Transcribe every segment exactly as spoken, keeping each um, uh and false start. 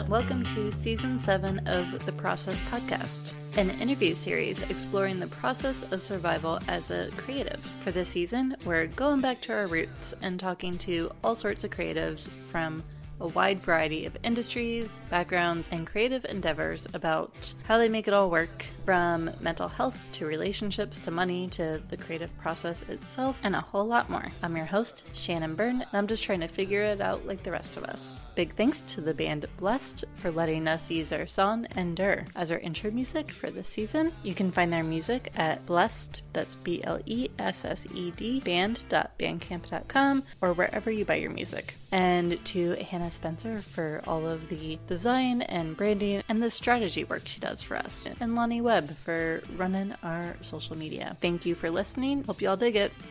Welcome to Season seven of The Process Podcast, an interview series exploring the process of survival as a creative. For this season, we're going back to our roots and talking to all sorts of creatives from a wide variety of industries, backgrounds, and creative endeavors about how they make it all work, from mental health to relationships to money to the creative process itself, and a whole lot more. I'm your host, Shannon Byrne, and I'm just trying to figure it out like the rest of us. Big thanks to the band Blessed for letting us use our song Endure as our intro music for this season. You can find their music at Blessed, that's B L E S S E D, band dot bandcamp dot com, or wherever you buy your music. And to Hannah Spencer for all of the design and branding and the strategy work she does for us. And Lonnie Webb for running our social media. Thank you for listening. Hope you all dig it.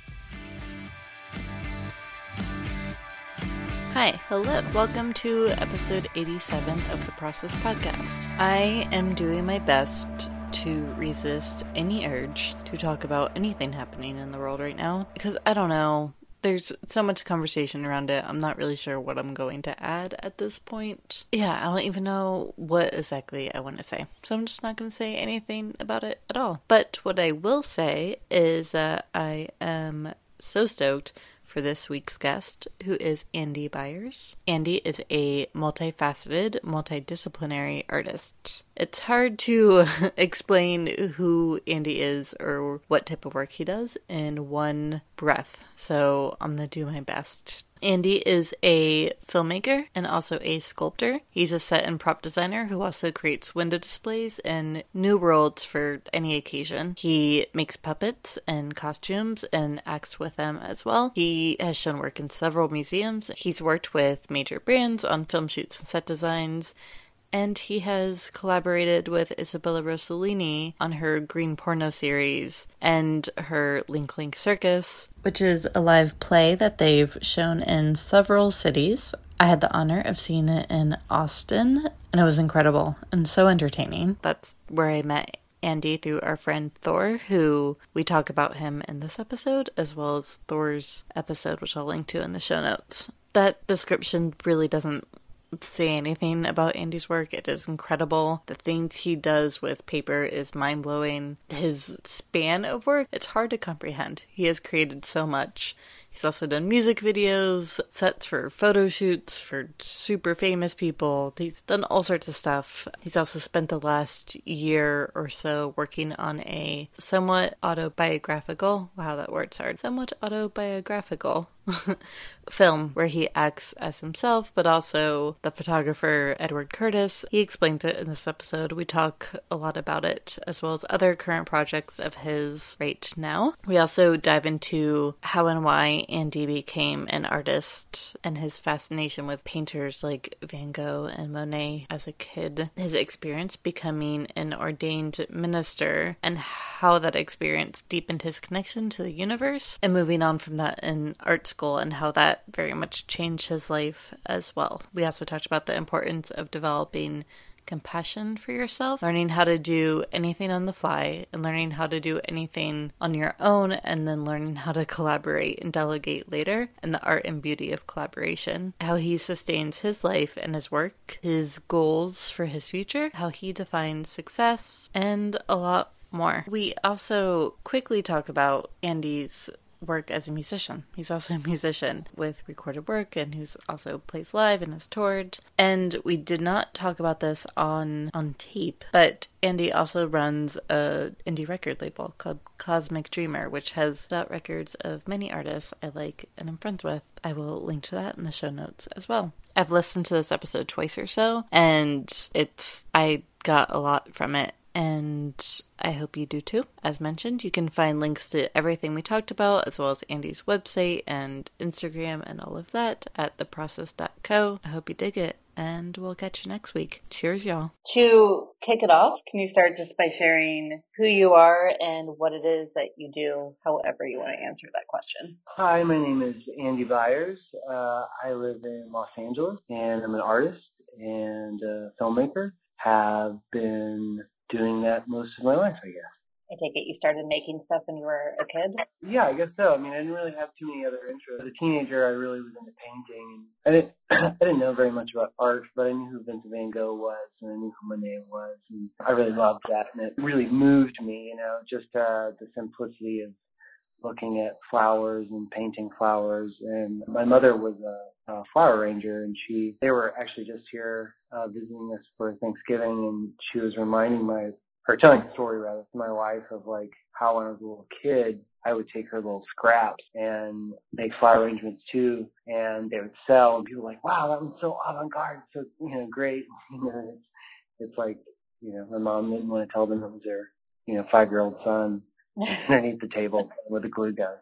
Hi, hello. Welcome to episode eighty-seven of the Process Podcast. I am doing my best to resist any urge to talk about anything happening in the world right now, because I don't know. There's so much conversation around it. I'm not really sure what I'm going to add at this point. Yeah, I don't even know what exactly I want to say. So I'm just not going to say anything about it at all. But what I will say is that uh, I am so stoked for this week's guest, who is Andy Byers. Andy is a multifaceted, multidisciplinary artist. It's hard to explain who Andy is or what type of work he does in one breath, so I'm gonna do my best. Andy is a filmmaker and also a sculptor. He's a set and prop designer who also creates window displays and new worlds for any occasion. He makes puppets and costumes and acts with them as well. He has shown work in several museums. He's worked with major brands on film shoots and set designs. And he has collaborated with Isabella Rossellini on her Green Porno series and her Link Link Circus, which is a live play that they've shown in several cities. I had the honor of seeing it in Austin, and it was incredible and so entertaining. That's where I met Andy through our friend Thor, who we talk about him in this episode, as well as Thor's episode, which I'll link to in the show notes. That description really doesn't say anything about Andy's work. It is incredible. The things he does with paper is mind-blowing. His span of work, it's hard to comprehend. He has created so much. He's also done music videos, sets for photo shoots for super famous people. He's done all sorts of stuff. He's also spent the last year or so working on a somewhat autobiographical, wow, that word's hard, somewhat autobiographical film where he acts as himself, but also the photographer Edward Curtis. He explains it in this episode. We talk a lot about it, as well as other current projects of his right now. We also dive into how and why Andy became an artist and his fascination with painters like Van Gogh and Monet as a kid, his experience becoming an ordained minister, and how that experience deepened his connection to the universe, and moving on from that in art school and how that very much changed his life as well. We also talked about the importance of developing compassion for yourself, learning how to do anything on the fly, and learning how to do anything on your own, and then learning how to collaborate and delegate later, and the art and beauty of collaboration, how he sustains his life and his work, his goals for his future, how he defines success, and a lot more. We also quickly talk about Andy's work as a musician. He's also a musician with recorded work, and who's also plays live and has toured. And we did not talk about this on on tape, but Andy also runs a indie record label called Cosmic Dreamer, which has put out records of many artists I like and I'm friends with. I will link to that in the show notes as well. I've listened to this episode twice or so, and it's I got a lot from it. And I hope you do too. As mentioned, you can find links to everything we talked about, as well as Andy's website and Instagram and all of that at the process dot co. I hope you dig it, and we'll catch you next week. Cheers, y'all. To kick it off, can you start just by sharing who you are and what it is that you do, however you want to answer that question? Hi, my name is Andy Byers. Uh, I live in Los Angeles, and I'm an artist and a filmmaker. Have been doing that most of my life, I guess. I take it you started making stuff when you were a kid? Yeah, I guess so. I mean, I didn't really have too many other interests. As a teenager, I really was into painting. I didn't, I didn't know very much about art, but I knew who Vincent van Gogh was, and I knew who Monet was, and I really loved that, and it really moved me, you know, just uh, the simplicity of looking at flowers and painting flowers. And my mother was a, a flower ranger, and she, they were actually just here uh, visiting us for Thanksgiving, and she was reminding my, or telling a story rather, to my wife of like how when I was a little kid, I would take her little scraps and make flower arrangements too, and they would sell, and people were like, wow, that was so avant-garde, so, you know, great. You know, it's, it's like, you know, my mom didn't want to tell them it was their, you know, five-year-old son underneath the table with a glue gun.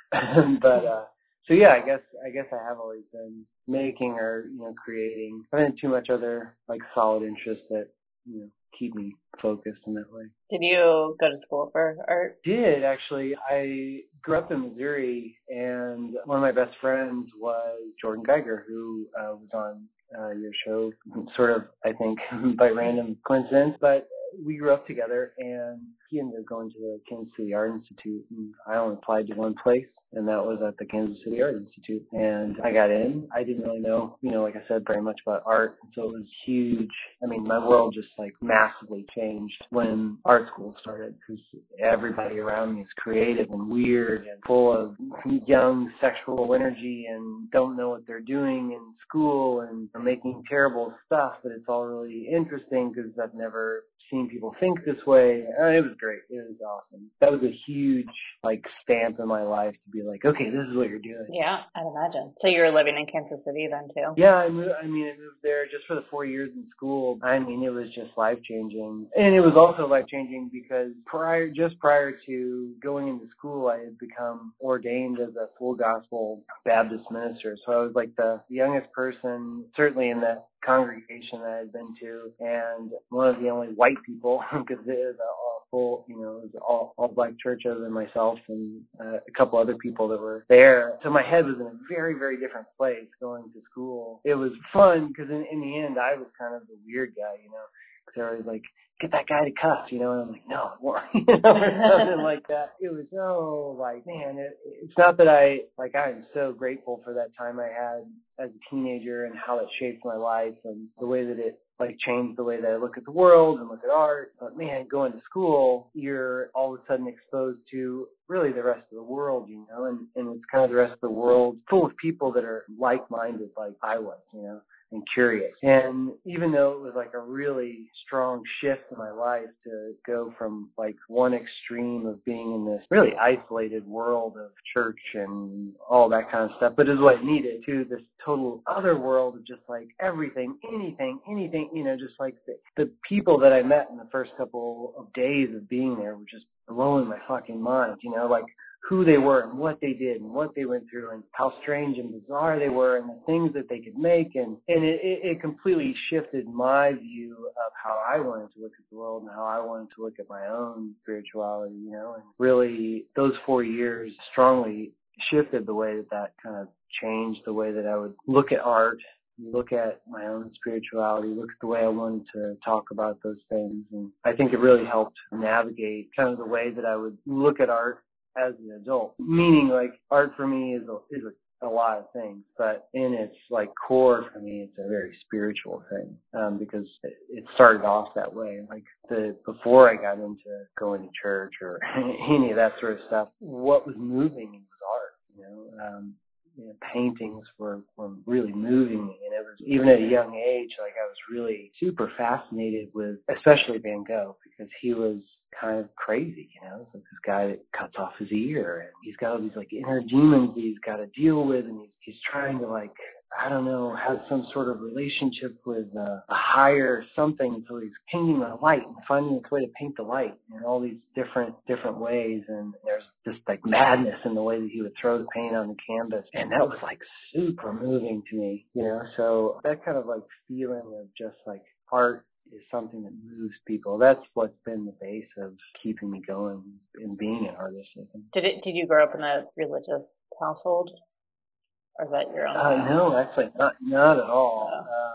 but uh so yeah, I guess I guess I have always been making or, you know, creating. I haven't had too much other like solid interests that, you know, keep me focused in that way. Did you go to school for art? Did actually. I grew up in Missouri, and one of my best friends was Jordan Geiger, who uh, was on uh, your show, sort of, I think, by random coincidence, but we grew up together, and he ended up going to the Kansas City Art Institute, and I only applied to one place, and that was at the Kansas City Art Institute. And I got in. I didn't really know, you know, like I said, very much about art, so it was huge. I mean, my world just like massively changed when art school started, because everybody around me is creative and weird and full of young sexual energy and don't know what they're doing in school and are making terrible stuff, but it's all really interesting because I've never seen people think this way. Uh, it was great. It was awesome. That was a huge like stamp in my life to be like, okay, this is what you're doing. Yeah, I'd imagine. So you were living in Kansas City then too? Yeah, I moved. I mean, I moved there just for the four years in school. I mean, it was just life changing, and it was also life changing because prior, just prior to going into school, I had become ordained as a full gospel Baptist minister. So I was like the youngest person, certainly in that congregation that I had been to, and one of the only white people, because it was a full, you know, it was all, all black church other than myself and uh, a couple other people that were there. So my head was in a very, very different place going to school. It was fun because in, in the end, I was kind of the weird guy, you know, because they were always like, get that guy to cuss, you know, and I'm like, no, more, you know, or something like that. It was so like, man, it, it's not that I, like, I'm so grateful for that time I had as a teenager and how it shaped my life and the way that it like changed the way that I look at the world and look at art. But man, going to school, you're all of a sudden exposed to really the rest of the world, you know, and, and it's kind of the rest of the world full of people that are like-minded like I was, you know, and curious. And even though it was like a really strong shift in my life to go from like one extreme of being in this really isolated world of church and all that kind of stuff, but is what I needed, to this total other world of just like everything, anything, anything, you know, just like the, the people that I met in the first couple of days of being there were just blowing my fucking mind, you know, like who they were and what they did and what they went through and how strange and bizarre they were and the things that they could make. And, and it, it completely shifted my view of how I wanted to look at the world and how I wanted to look at my own spirituality, you know, and really those four years strongly shifted the way that that kind of changed the way that I would look at art, look at my own spirituality, look at the way I wanted to talk about those things. And I think it really helped navigate kind of the way that I would look at art as an adult, meaning like art for me is a, is a, a lot of things, but in its like core for me, it's a very spiritual thing, um, because it, it started off that way. Like the, before I got into going to church or any of that sort of stuff, what was moving me was art, you know, um, you know, paintings were, were really moving me. And it was, even at a young age, like I was really super fascinated with, especially Van Gogh, because he was kind of crazy, you know, it's like this guy that cuts off his ear and he's got all these like inner demons that he's got to deal with, and he's, he's trying to like, I don't know, have some sort of relationship with uh, a higher something, so he's painting the light and finding his way to paint the light in all these different different ways. And there's just like madness in the way that he would throw the paint on the canvas, and that was like super moving to me, you know. So that kind of like feeling of just like art is something that moves people. That's what's been the base of keeping me going and being an artist, I think. Did it? Did you grow up in a religious household? Or is that your own? Uh, no, actually, not not at all. Um,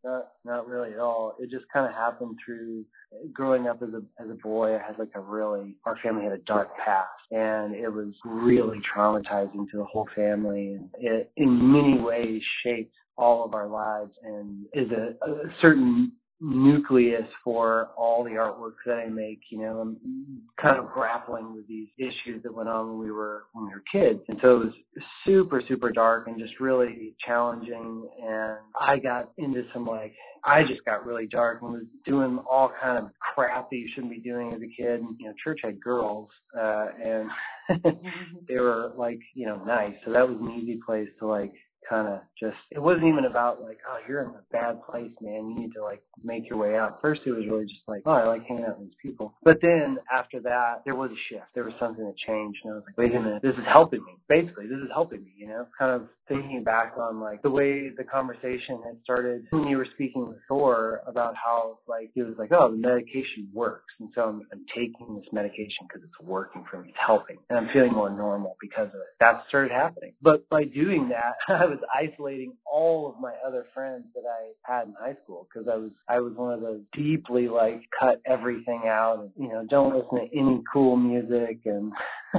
not not really at all. It just kind of happened through growing up as a as a boy. I had like a really our family had a dark past, and it was really traumatizing to the whole family, and it in many ways shaped all of our lives and is a, a certain nucleus for all the artwork that I make. You know, I'm kind of grappling with these issues that went on when we were when we were kids, and so it was super super dark and just really challenging. And I got into some like I just got really dark and was doing all kind of crap that you shouldn't be doing as a kid. And, you know, church had girls, uh, and they were like, you know, nice, so that was an easy place to like kind of just, it wasn't even about like, oh, you're in a bad place, man, you need to like make your way out. First it was really just like, oh, I like hanging out with these people. But then after that, there was a shift. There was something that changed, and I was like, wait a minute, this is helping me. Basically, this is helping me, you know, kind of thinking back on like the way the conversation had started when you were speaking with Thor about how like, it was like, oh, the medication works. And so I'm, I'm taking this medication because it's working for me. It's helping. And I'm feeling more normal because of it. That started happening. But by doing that, I was isolating all of my other friends that I had in high school because I was I was one of those deeply like cut everything out and, you know, don't listen to any cool music and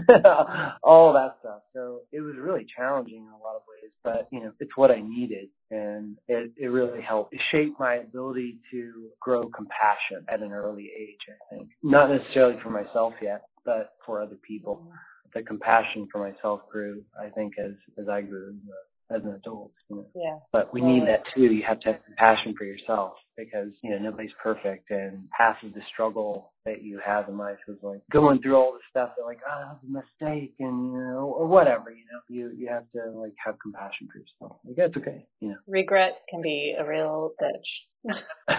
all that stuff. So it was really challenging in a lot of ways, but, you know, it's what I needed, and it, it really helped. It shaped my ability to grow compassion at an early age, I think. Not necessarily for myself yet, but for other people. The compassion for myself grew, I think, as, as I grew as an adult. You know? Yeah. But we well, need that too. You have to have compassion for yourself because, you know, nobody's perfect, and half of the struggle that you have in life is like going through all the stuff that like, oh, that was a mistake, and, you know, or whatever, you know, you, you have to like have compassion for yourself. Like, that's okay, you know. Regret can be a real bitch.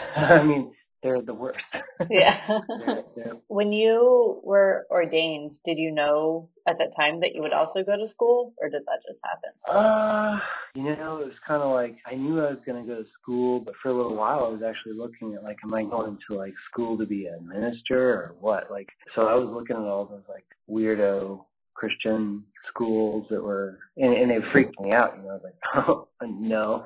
I mean, they're the worst. Yeah. they're, they're, When you were ordained, did you know at that time that you would also go to school, or did that just happen? Uh, you know, it was kind of like, I knew I was going to go to school, but for a little while I was actually looking at like, am I going to like school to be a minister or what? Like, so I was looking at all those like weirdo Christian schools that were, and, and they freaked me out. You know, I was like, oh, no.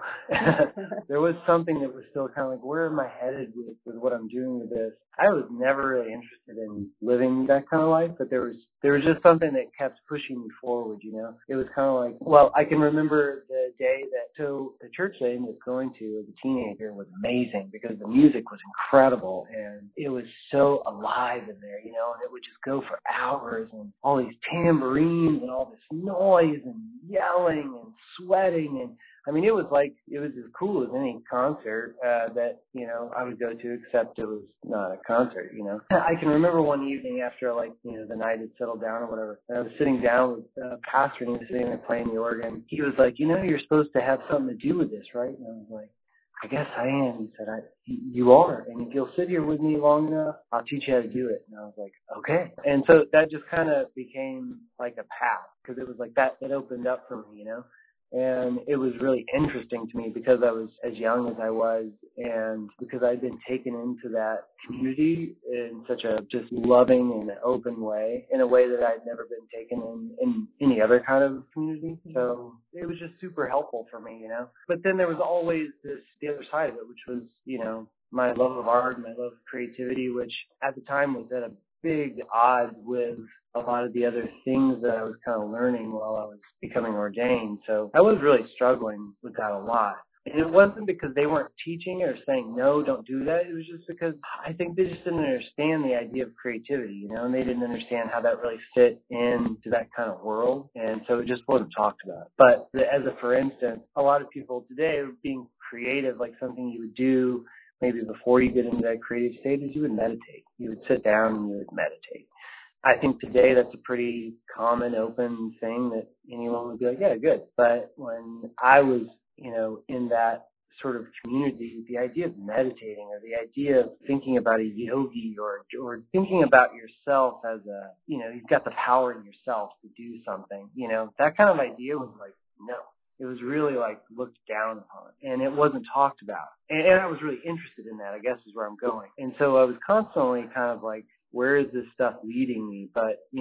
There was something that was still kind of like, where am I headed with, with what I'm doing with this? I was never really interested in living that kind of life, but there was there was just something that kept pushing me forward, you know. It was kind of like, well, I can remember the day that, so the church that I ended up going to as a teenager was amazing because the music was incredible and it was so alive in there, you know, and it would just go for hours and all these tambourines and all this noise and yelling and sweating, and I mean, it was like, it was as cool as any concert uh, that, you know, I would go to, except it was not a concert, you know. I can remember one evening after, like, you know, the night had settled down or whatever, and I was sitting down with a pastor, and he was sitting there playing the organ. He was like, you know, you're supposed to have something to do with this, right? And I was like, I guess I am. He said, I, you are. And if you'll sit here with me long enough, I'll teach you how to do it. And I was like, okay. And so that just kind of became like a path, because it was like that, it opened up for me, you know. And it was really interesting to me because I was as young as I was, and because I'd been taken into that community in such a just loving and open way, in a way that I'd never been taken in, in any other kind of community. So it was just super helpful for me, you know. But then there was always this, the other side of it, which was, you know, my love of art, my love of creativity, which at the time was at a big odds with a lot of the other things that I was kind of learning while I was becoming ordained. So I was really struggling with that a lot. And it wasn't because they weren't teaching it or saying, no, don't do that. It was just because I think they just didn't understand the idea of creativity, you know, and they didn't understand how that really fit into that kind of world. And so it just wasn't talked about. But as a, for instance, a lot of people today are being creative, like something you would do maybe before you get into that creative state is you would meditate. You would sit down and you would meditate. I think today that's a pretty common, open thing that anyone would be like, yeah, good. But when I was, you know, in that sort of community, the idea of meditating or the idea of thinking about a yogi or or thinking about yourself as a, you know, you've got the power in yourself to do something, you know, that kind of idea was like, no. It was really like looked down upon, and it wasn't talked about. And, and I was really interested in that, I guess is where I'm going. And so I was constantly kind of like, where is this stuff leading me? But, you know,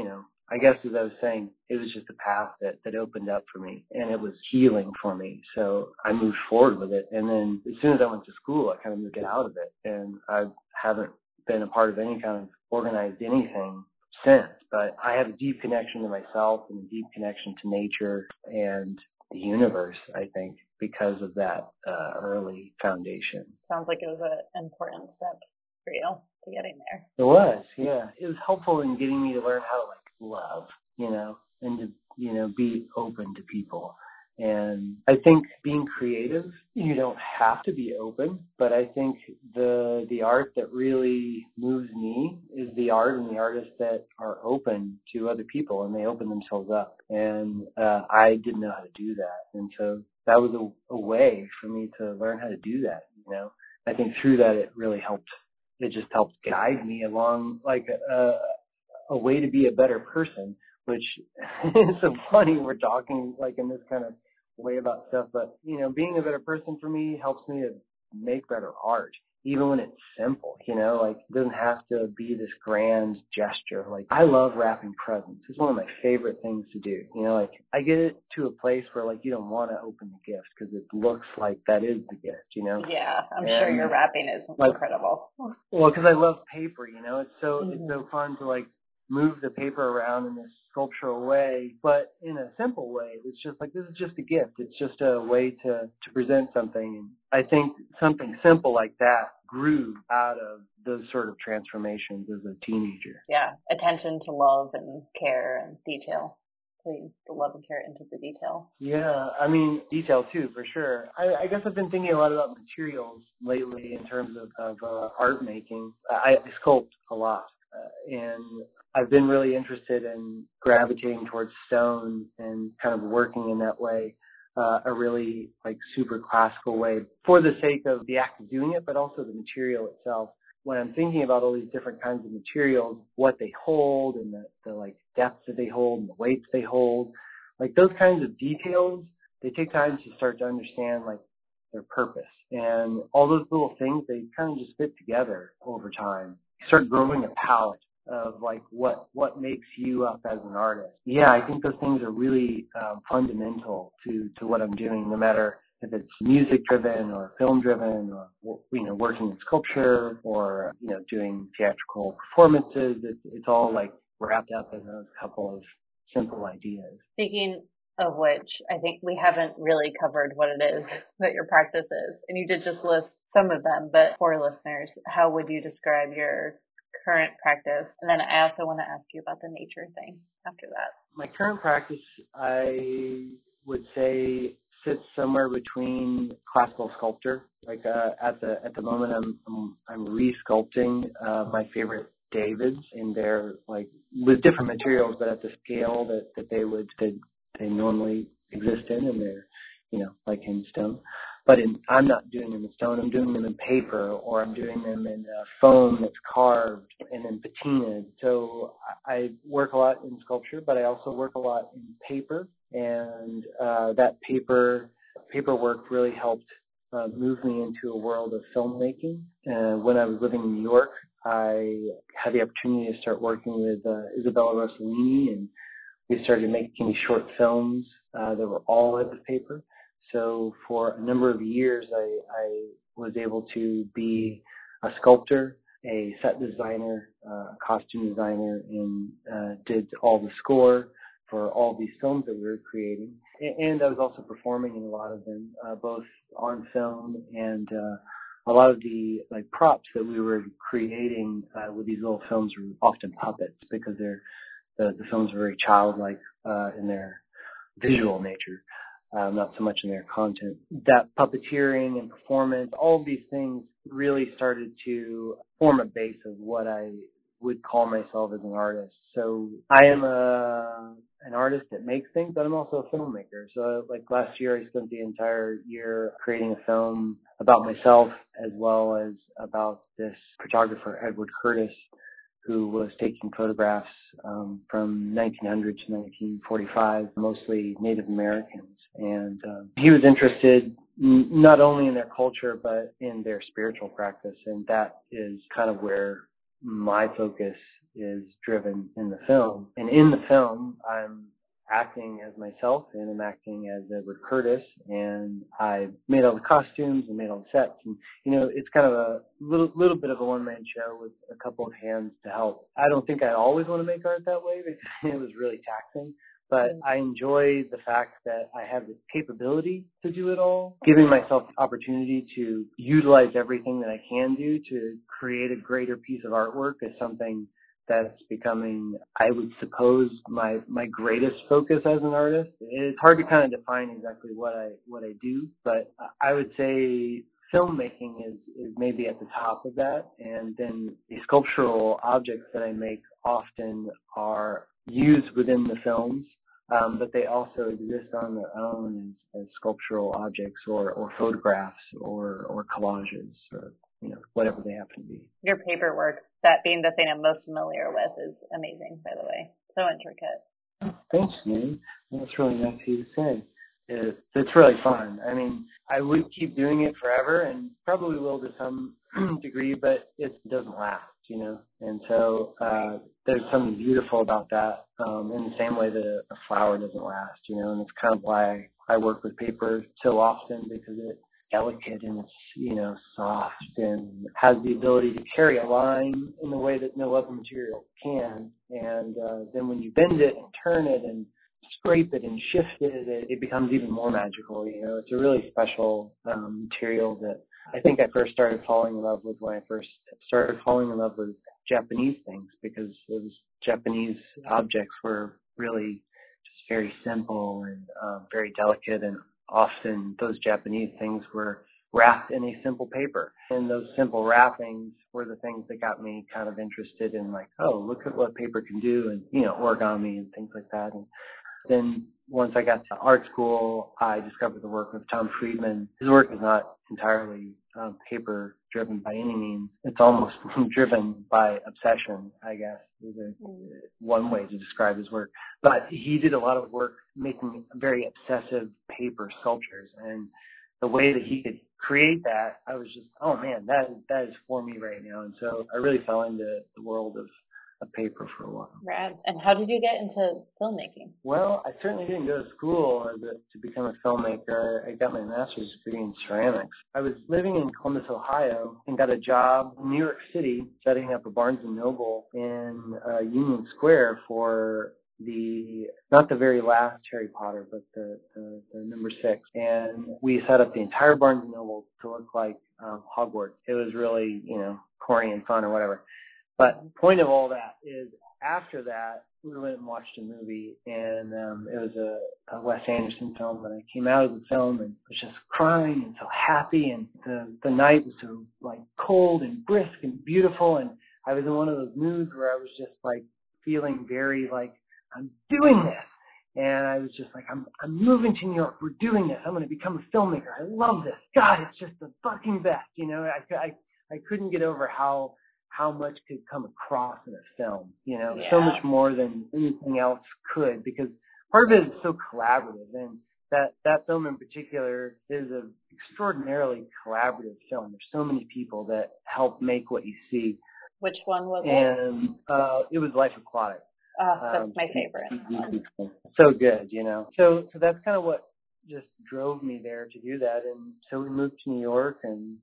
I guess as I was saying, it was just a path that, that opened up for me, and it was healing for me. So I moved forward with it. And then as soon as I went to school, I kind of moved out of it. And I haven't been a part of any kind of organized anything since. But I have a deep connection to myself and a deep connection to nature and the universe, I think, because of that uh, early foundation. Sounds like it was an important step for you to getting there. It was, yeah. It was helpful in getting me to learn how to, like, love, you know, and to, you know, be open to people. And I think being creative, you don't have to be open, but I think the the art that really moves me is the art and the artists that are open to other people and they open themselves up. And uh, I didn't know how to do that. And so that was a, a way for me to learn how to do that, you know. I think through that it really helped. It just helped guide me along, like, a, a way to be a better person, which is so funny. We're talking, like, in this kind of way about stuff, but, you know, being a better person for me helps me to make better art, even when it's simple, you know, like, it doesn't have to be this grand gesture. Like, I love wrapping presents. It's one of my favorite things to do, you know, like, I get it to a place where, like, you don't want to open the gift because it looks like that is the gift, you know? Yeah, I'm and, sure your wrapping is like, incredible. Well, because I love paper, you know, it's so, Mm-hmm. it's so fun to, like, move the paper around in this sculptural way, but in a simple way. It's just like, this is just a gift. It's just a way to, to present something. And I think something simple like that grew out of those sort of transformations as a teenager. Yeah, attention to love and care and detail. Please, the love and care into the detail. Yeah, I mean, detail too, for sure. I, I guess I've been thinking a lot about materials lately in terms of, of uh, art making. I, I sculpt a lot, uh, and I've been really interested in gravitating towards stone and kind of working in that way, uh, a really, like, super classical way for the sake of the act of doing it, but also the material itself. When I'm thinking about all these different kinds of materials, what they hold and the, the like depths that they hold and the weights they hold, like those kinds of details, they take time to start to understand, like, their purpose. And all those little things, they kind of just fit together over time. You start growing a palette of, like, what what makes you up as an artist. Yeah, I think those things are really um, fundamental to, to what I'm doing, no matter if it's music driven or film driven or, you know, working in sculpture or, you know, doing theatrical performances. It's, it's all, like, wrapped up in those couple of simple ideas. Speaking of which, I think we haven't really covered what it is that your practice is. And you did just list some of them, but for listeners, how would you describe your current practice? And then I also want to ask you about the nature thing after that. My current practice, I would say, sits somewhere between classical sculpture. Like, uh, at the at the moment, I'm I'm, I'm re-sculpting uh, my favorite Davids, and they're, like, with different materials, but at the scale that, that they would that they normally exist in, and they're, you know, like in stone. But in, I'm not doing them in stone. I'm doing them in paper, or I'm doing them in uh, foam that's carved and then patinaed. So I work a lot in sculpture, but I also work a lot in paper. And uh, that paper paperwork really helped uh, move me into a world of filmmaking. Uh, when I was living in New York, I had the opportunity to start working with uh, Isabella Rossellini, and we started making short films uh, that were all out of paper. So for a number of years, I, I was able to be a sculptor, a set designer, uh, a costume designer, and uh, did all the score for all these films that we were creating. And I was also performing in a lot of them, uh, both on film, and uh, a lot of the, like, props that we were creating uh, with these little films were often puppets, because they're the, the films were very childlike uh, in their visual nature. Um, not so much in their content. That puppeteering and performance, all of these things really started to form a base of what I would call myself as an artist. So I am a an artist that makes things, but I'm also a filmmaker. So, like, last year, I spent the entire year creating a film about myself, as well as about this photographer, Edward Curtis, who was taking photographs um, from nineteen hundred to nineteen forty-five, mostly Native Americans. And um, he was interested n- not only in their culture, but in their spiritual practice. And that is kind of where my focus is driven in the film. And in the film, I'm acting as myself, and I'm acting as Edward Curtis, and I made all the costumes and made all the sets. And, you know, it's kind of a little little bit of a one-man show with a couple of hands to help. I don't think I always want to make art that way because it was really taxing, but I enjoy the fact that I have the capability to do it all. Giving myself the opportunity to utilize everything that I can do to create a greater piece of artwork is something that's becoming, I would suppose, my my greatest focus as an artist. It's hard to kind of define exactly what I what I do, but I would say filmmaking is, is maybe at the top of that, and then the sculptural objects that I make often are used within the films, um, but they also exist on their own as, as sculptural objects or, or photographs or, or collages or, you know, whatever they happen to be. Your paperwork, that being the thing I'm most familiar with, is amazing, by the way. So intricate. Oh, thanks, man. That's really nice of you to say. It, it's really fun. I mean, I would keep doing it forever and probably will to some degree, but it doesn't last, you know. And so uh, there's something beautiful about that, um, in the same way that a, a flower doesn't last, you know. And it's kind of why I work with paper so often, because it delicate and it's, you know, soft and has the ability to carry a line in a way that no other material can. And uh, then when you bend it and turn it and scrape it and shift it, it, it becomes even more magical. You know, it's a really special um, material that I think I first started falling in love with when I first started falling in love with Japanese things, because those Japanese objects were really just very simple and um, very delicate, and often those Japanese things were wrapped in a simple paper. And those simple wrappings were the things that got me kind of interested in, like, oh, look at what paper can do, and, you know, origami and things like that. And then once I got to art school, I discovered the work of Tom Friedman. His work is not entirely um, paper driven by any means. It's almost driven by obsession, I guess, is a, one way to describe his work. But he did a lot of work making very obsessive paper sculptures, and the way that he could create that, I was just, oh man, that that is for me right now. And so I really fell into the world of of paper for a while. Rad. And how did you get into filmmaking? Well, I certainly didn't go to school as a, to become a filmmaker. I got my master's degree in ceramics. I was living in Columbus, Ohio, and got a job in New York City setting up a Barnes and Noble in uh, Union Square for the, not the very last Harry Potter, but the, the, the number six. And we set up the entire Barnes and Noble to look like um, Hogwarts. It was really, you know, corny and fun or whatever. But the point of all that is, after that, we went and watched a movie, and um, it was a, a Wes Anderson film, and I came out of the film and was just crying and so happy, and the, the night was so, like, cold and brisk and beautiful, and I was in one of those moods where I was just, like, feeling very, like, I'm doing this. And I was just like, I'm I'm moving to New York. We're doing this. I'm going to become a filmmaker. I love this. God, it's just the fucking best. You know, I, I, I couldn't get over how how much could come across in a film, you know, yeah. so much more than anything else could, because part of it is so collaborative. And that, that film in particular is an extraordinarily collaborative film. There's so many people that help make what you see. Which one was it? And uh, it was Life Aquatic. Oh, that's um, my favorite. So good, you know. So, so that's kind of what just drove me there to do that. And so we moved to New York, and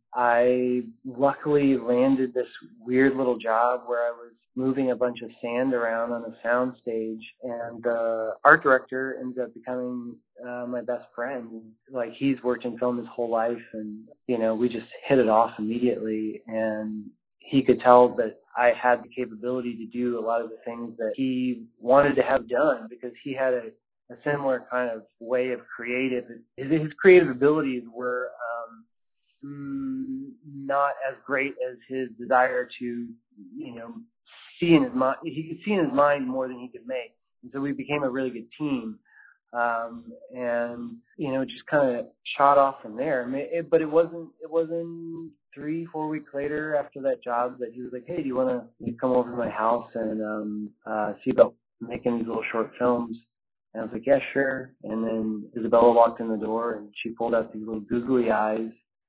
I luckily landed this weird little job where I was moving a bunch of sand around on a sound stage, and the art director ended up becoming uh, my best friend. Like, he's worked in film his whole life, and, you know, we just hit it off immediately, and he could tell that I had the capability to do a lot of the things that he wanted to have done, because he had a a similar kind of way of creative. His, his creative abilities were um, mm, not as great as his desire to, you know, see in his mind. He could see in his mind more than he could make. And so we became a really good team. Um, and, you know, just kind of shot off from there. It, but it wasn't, it wasn't three, four weeks later after that job that he was like, hey, do you want to come over to my house and um, uh, see about making these little short films? And I was like, yeah, sure. And then Isabella walked in the door, and she pulled out these little googly eyes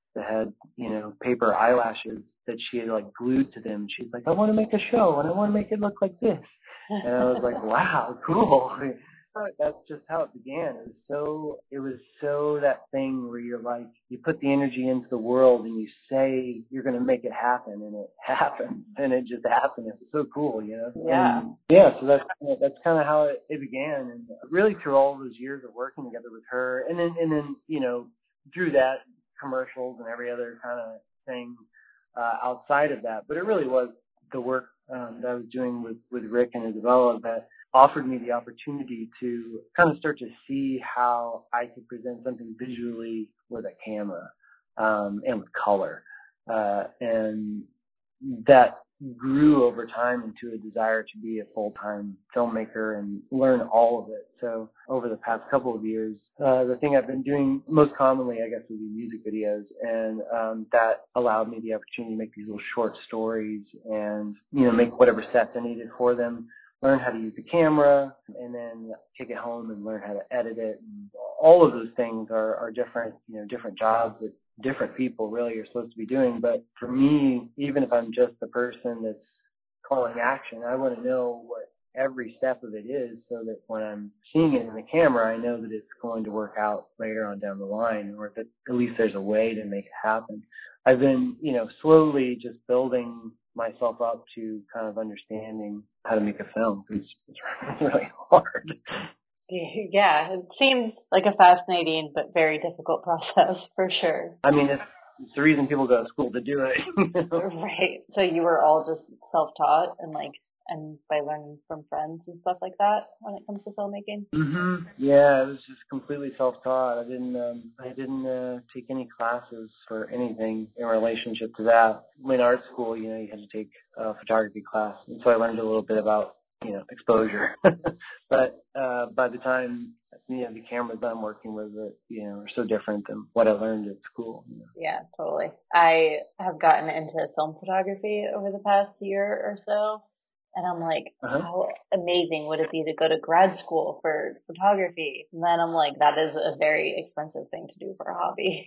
that had, you know, paper eyelashes that she had like glued to them. She's like, I want to make a show and I want to make it look like this. And I was like, wow, cool. That's just how it began. It was so, it was so that thing where you're like, you put the energy into the world and you say you're going to make it happen, and it happens, and it just happened. It was so cool, you know? Yeah. And yeah, so that's, that's kind of how it, it began. And really through all those years of working together with her, and then, and then, you know, through that, commercials and every other kind of thing uh, outside of that. But it really was the work um, that I was doing with, with Rick and Isabella that offered me the opportunity to kind of start to see how I could present something visually with a camera um, and with color. Uh, and that grew over time into a desire to be a full-time filmmaker and learn all of it. So over the past couple of years, uh, the thing I've been doing most commonly, I guess, would be music videos. And um, that allowed me the opportunity to make these little short stories and, you know, make whatever sets I needed for them, learn how to use the camera, and then take it home and learn how to edit it. And all of those things are, are different, you know, different jobs that different people really are supposed to be doing. But for me, even if I'm just the person that's calling action, I want to know what every step of it is so that when I'm seeing it in the camera, I know that it's going to work out later on down the line, or that at least there's a way to make it happen. I've been, you know, slowly just building myself up to kind of understanding how to make a film, because it's really hard. Yeah, it seems like a fascinating but very difficult process for sure. I mean, it's, it's the reason people go to school to do it. You know? Right. So you were all just self-taught and like, and by learning from friends and stuff like that when it comes to filmmaking? Mm-hmm. Yeah, it was just completely self-taught. I didn't, um, I didn't uh, take any classes for anything in relationship to that. In art school, you know, you had to take a photography class, and so I learned a little bit about, you know, exposure. But uh, by the time, you know, the cameras that I'm working with, it, you know, are so different than what I learned at school. You know? Yeah, totally. I have gotten into film photography over the past year or so. And I'm like, uh-huh. How amazing would it be to go to grad school for photography? And then I'm like, that is a very expensive thing to do for a hobby.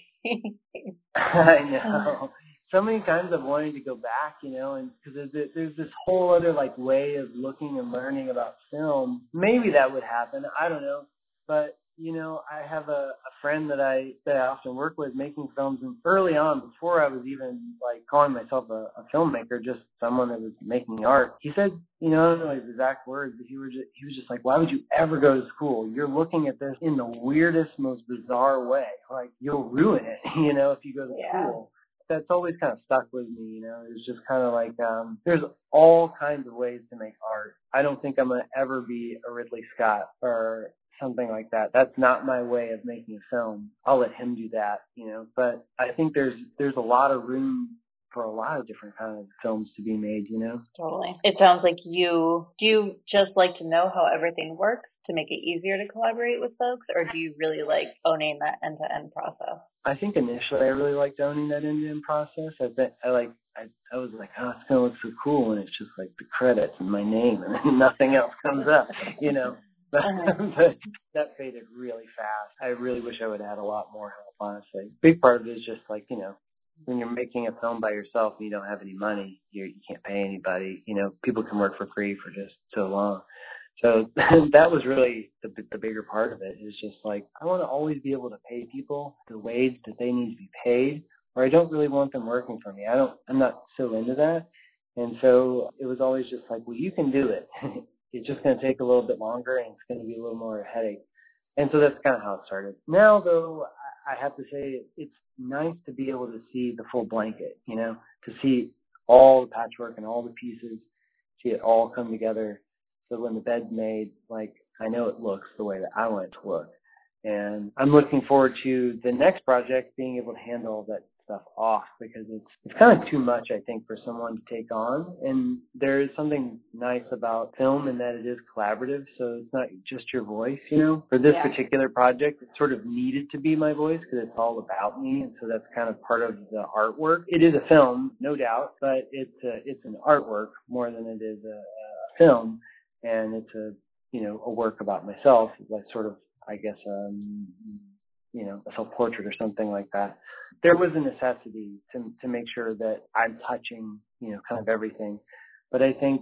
I know. So many times I've wanted to go back, you know, and because there's, there's this whole other like way of looking and learning about film. Maybe that would happen. I don't know. But, you know, I have a, a friend that I that I often work with making films, and early on, before I was even like calling myself a, a filmmaker, just someone that was making art, he said, you know, I don't know his exact words, but he was just, he was just like, why would you ever go to school? You're looking at this in the weirdest, most bizarre way. Like, you'll ruin it, you know, if you go to yeah. school. That's always kind of stuck with me, you know. It's just kind of like um, there's all kinds of ways to make art. I don't think I'm going to ever be a Ridley Scott or something like that. That's not my way of making a film. I'll let him do that, you know. But I think there's there's a lot of room for a lot of different kind of films to be made, you know. Totally. It sounds like you, do you just like to know how everything works to make it easier to collaborate with folks, or do you really like owning that end-to-end process? I think initially I really liked owning that end-to-end process. I bet I like I I was like, oh, it's gonna look so cool, and it's just like the credits and my name, and then nothing else comes up, you know. But, uh-huh. but that faded really fast. I really wish I would have had a lot more help, honestly. Big part of it is just like, you know, when you're making a film by yourself and you don't have any money, you you can't pay anybody. You know, people can work for free for just so long. So that was really the the bigger part of it, is just like, I want to always be able to pay people the wage that they need to be paid, or I don't really want them working for me. I don't, I'm not so into that. And so it was always just like, well, you can do it. It's just going to take a little bit longer, and it's going to be a little more of a headache. And so that's kind of how it started. Now, though, I have to say it's nice to be able to see the full blanket, you know, to see all the patchwork and all the pieces, see it all come together. So when the bed's made, like, I know it looks the way that I want it to look. And I'm looking forward to the next project being able to handle that stuff off, because it's it's kind of too much, I think, for someone to take on. And there is something nice about film in that it is collaborative, so it's not just your voice, you know. For this yeah. particular project, it sort of needed to be my voice because it's all about me, and so that's kind of part of the artwork. It is a film, no doubt, but it's a, it's an artwork more than it is a, a film, and it's a, you know, a work about myself, like sort of, I guess, um, you know, a self-portrait or something like that. there was a necessity to to make sure that I'm touching, you know, kind of everything. But I think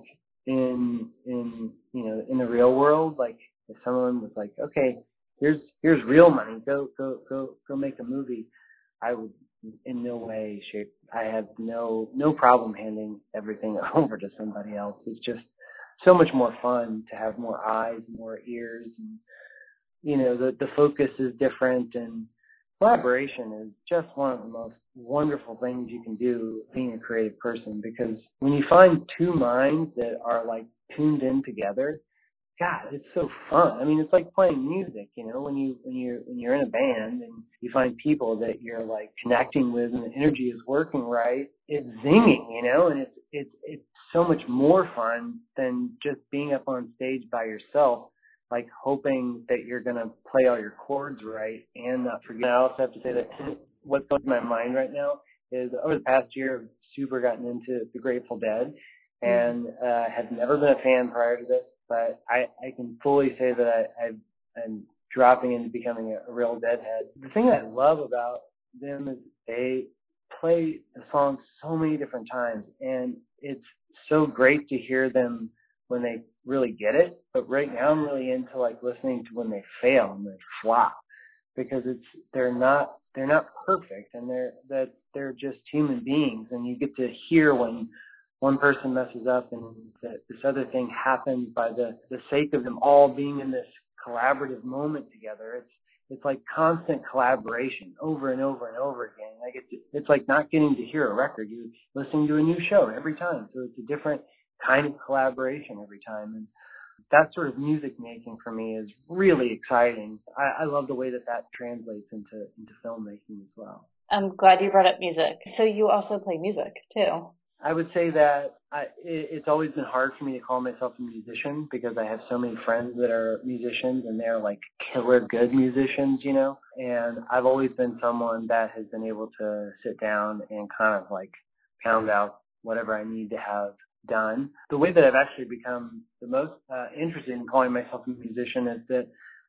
in in you know in the real world, like if someone was like, okay, here's here's real money, go go go go make a movie, I would in no way, shape, I have no no problem handing everything over to somebody else. It's just so much more fun to have more eyes, more ears, and you know the the focus is different, and collaboration is just one of the most wonderful things you can do being a creative person, because when you find two minds that are like tuned in together, God, it's so fun. I mean, it's like playing music, you know, when you when you're when you're in a band and you find people that you're like connecting with and the energy is working right, it's zinging, you know, and it's it's it's so much more fun than just being up on stage by yourself, like hoping that you're gonna play all your chords right and not forget. I also have to say that what's going through my mind right now is over the past year I've super gotten into the Grateful Dead and uh, have never been a fan prior to this. But I, I can fully say that I, I've, I'm dropping into becoming a, a real Deadhead. The thing that I love about them is they play the song so many different times, and it's so great to hear them when they really get it. But right now I'm really into like listening to when they fail and they flop, because it's they're not they're not perfect, and they're that they're just human beings, and you get to hear when one person messes up and that this other thing happens by the, the sake of them all being in this collaborative moment together. It's it's like constant collaboration over and over and over again. Like it's it's like not getting to hear a record. You're listening to a new show every time. So it's a different kind of collaboration every time. And that sort of music making for me is really exciting. I, I love the way that that translates into, into filmmaking as well. I'm glad you brought up music. So you also play music too. I would say that I, it, it's always been hard for me to call myself a musician, because I have so many friends that are musicians and they're like killer good musicians, you know, and I've always been someone that has been able to sit down and kind of like pound out whatever I need to have done. The way that I've actually become the most uh, interested in calling myself a musician is that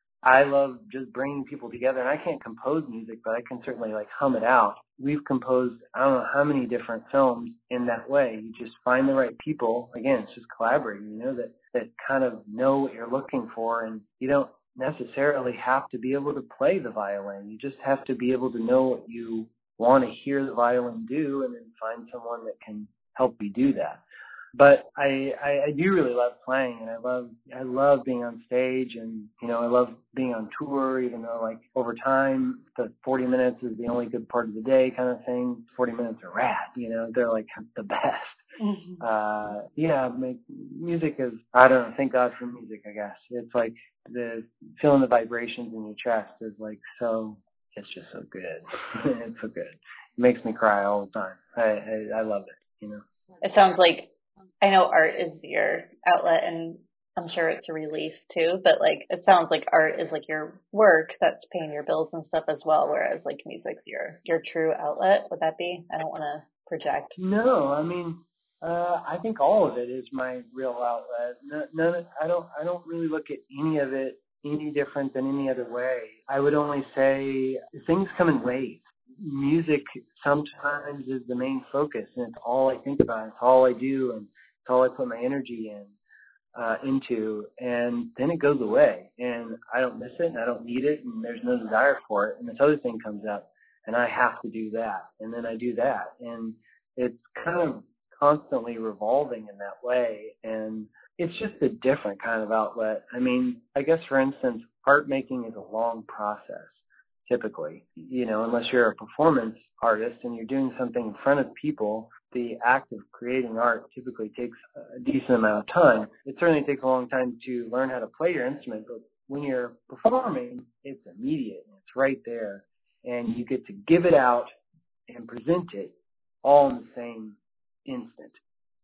I love just bringing people together, and I can't compose music, but I can certainly like hum it out. We've composed, I don't know how many different films in that way. You just find the right people. Again, it's just collaborating, you know, that, that kind of know what you're looking for, and you don't necessarily have to be able to play the violin. You just have to be able to know what you want to hear the violin do, and then find someone that can help you do that. But I, I, I do really love playing, and I love I love being on stage, and you know I love being on tour. Even though like over time the forty minutes is the only good part of the day, kind of thing. Forty minutes are rad, you know they're like the best. Mm-hmm. Uh, yeah, make, music is I don't know. Thank God for music, I guess. It's like the feeling the vibrations in your chest is like so. It's just so good. It's so good. It makes me cry all the time. I I, I love it. You know. It sounds like. I know art is your outlet, and I'm sure it's a relief too, but like it sounds like art is like your work that's paying your bills and stuff as well, whereas like music's your your true outlet. Would that be? I don't want to project. No, I mean, uh, I think all of it is my real outlet. None, none, I don't, I don't really look at any of it any different than any other way. I would only say things come in waves. Music sometimes is the main focus, and it's all I think about. It's all I do, and it's all I put my energy in uh, into. And then it goes away, and I don't miss it, and I don't need it, and there's no desire for it. And this other thing comes up, and I have to do that, and then I do that, and it's kind of constantly revolving in that way. And it's just a different kind of outlet. I mean, I guess for instance, art making is a long process. Typically, you know, unless you're a performance artist and you're doing something in front of people, the act of creating art typically takes a decent amount of time. It certainly takes a long time to learn how to play your instrument, but when you're performing, it's immediate and it's right there, and you get to give it out and present it all in the same instant,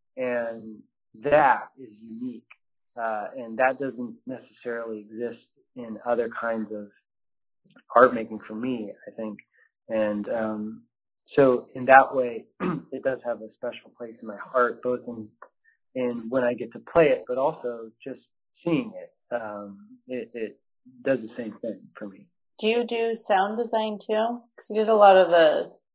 and that is unique, uh, and that doesn't necessarily exist in other kinds of art making for me, I think. And um, so in that way, it does have a special place in my heart, both in, in when I get to play it, but also just seeing it. Um, it, it does the same thing for me. Do you do sound design too? Because you did a lot of the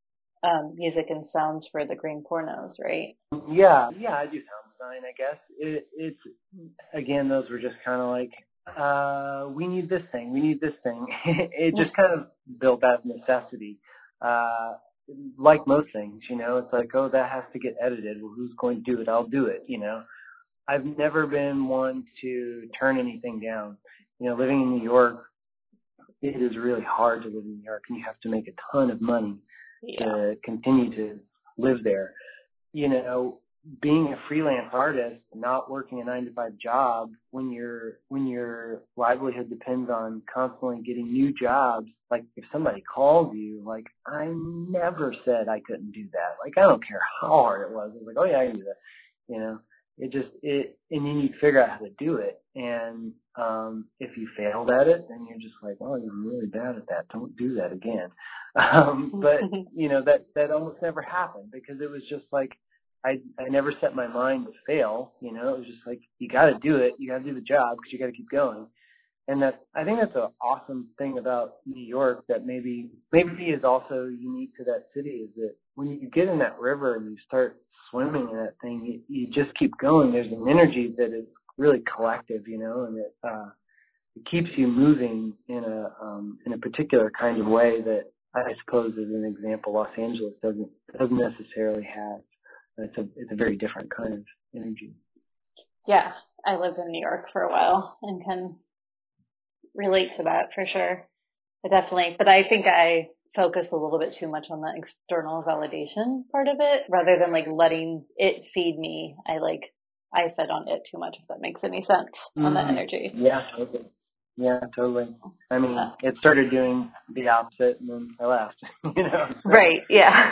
um, music and sounds for the Green Pornos, right? Yeah, yeah, I do sound design, I guess. It, it's, again, those were just kind of like, uh, we need this thing, we need this thing. It just kind of built out of necessity. Uh, like most things, you know, it's like, oh, that has to get edited. Well, who's going to do it? I'll do it, you know. I've never been one to turn anything down. You know, living in New York, it is really hard to live in New York, and you have to make a ton of money yeah. to continue to live there. You know, being a freelance artist, not working a nine to five job, when your when your livelihood depends on constantly getting new jobs, like if somebody calls you, like I never said I couldn't do that. Like I don't care how hard it was. I was like, oh yeah, I can do that. You know, it just it, and then you figure out how to do it. And um, if you failed at it, then you're just like, oh, you're really bad at that. Don't do that again. Um, but you know that that almost never happened because it was just like. I, I never set my mind to fail, you know, it was just like, you got to do it. You got to do the job because you got to keep going. And that, I think that's an awesome thing about New York that maybe, maybe is also unique to that city is that when you get in that river and you start swimming in that thing, you, you just keep going. There's an energy that is really collective, you know, and it, uh, it keeps you moving in a, um, in a particular kind of way that I suppose as an example, Los Angeles doesn't, doesn't necessarily have. It's a it's a very different kind of energy. Yeah, I lived in New York for a while and can relate to that for sure. I definitely, but I think I focus a little bit too much on the external validation part of it rather than like letting it feed me. I like I fed on it too much, if that makes any sense, mm-hmm. on that energy. Yeah, totally. Yeah, totally. I mean, uh, it started doing the opposite, and then I left. You know. So. Right. Yeah.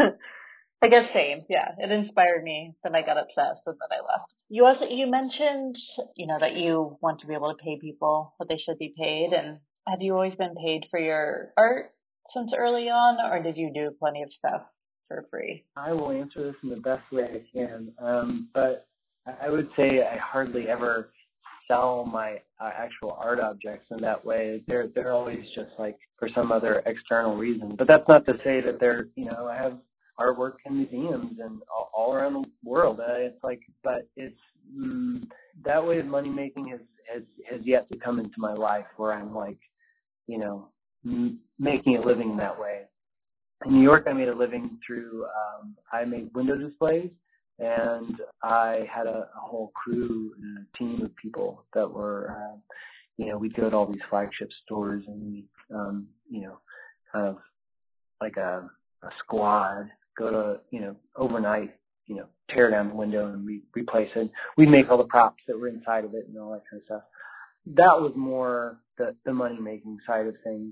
I guess same. Yeah. It inspired me. Then I got obsessed and then I left. You also, you mentioned, you know, that you want to be able to pay people what they should be paid. And have you always been paid for your art since early on, or did you do plenty of stuff for free? I will answer this in the best way I can. Um, but I would say I hardly ever sell my uh, actual art objects in that way. They're, they're always just like for some other external reason. But that's not to say that they're, you know, I have artwork in museums and all, all around the world. Uh, it's like, but it's mm, that way of money making has, has has yet to come into my life where I'm like, you know, m- making a living that way. In New York, I made a living through. Um, I made window displays, and I had a, a whole crew and a team of people that were, uh, you know, we'd go to all these flagship stores and we, um, you know, kind of like a, a squad. Go to, you know, overnight, you know, tear down the window and re- replace it. We'd make all the props that were inside of it and all that kind of stuff. That was more the, the money-making side of things.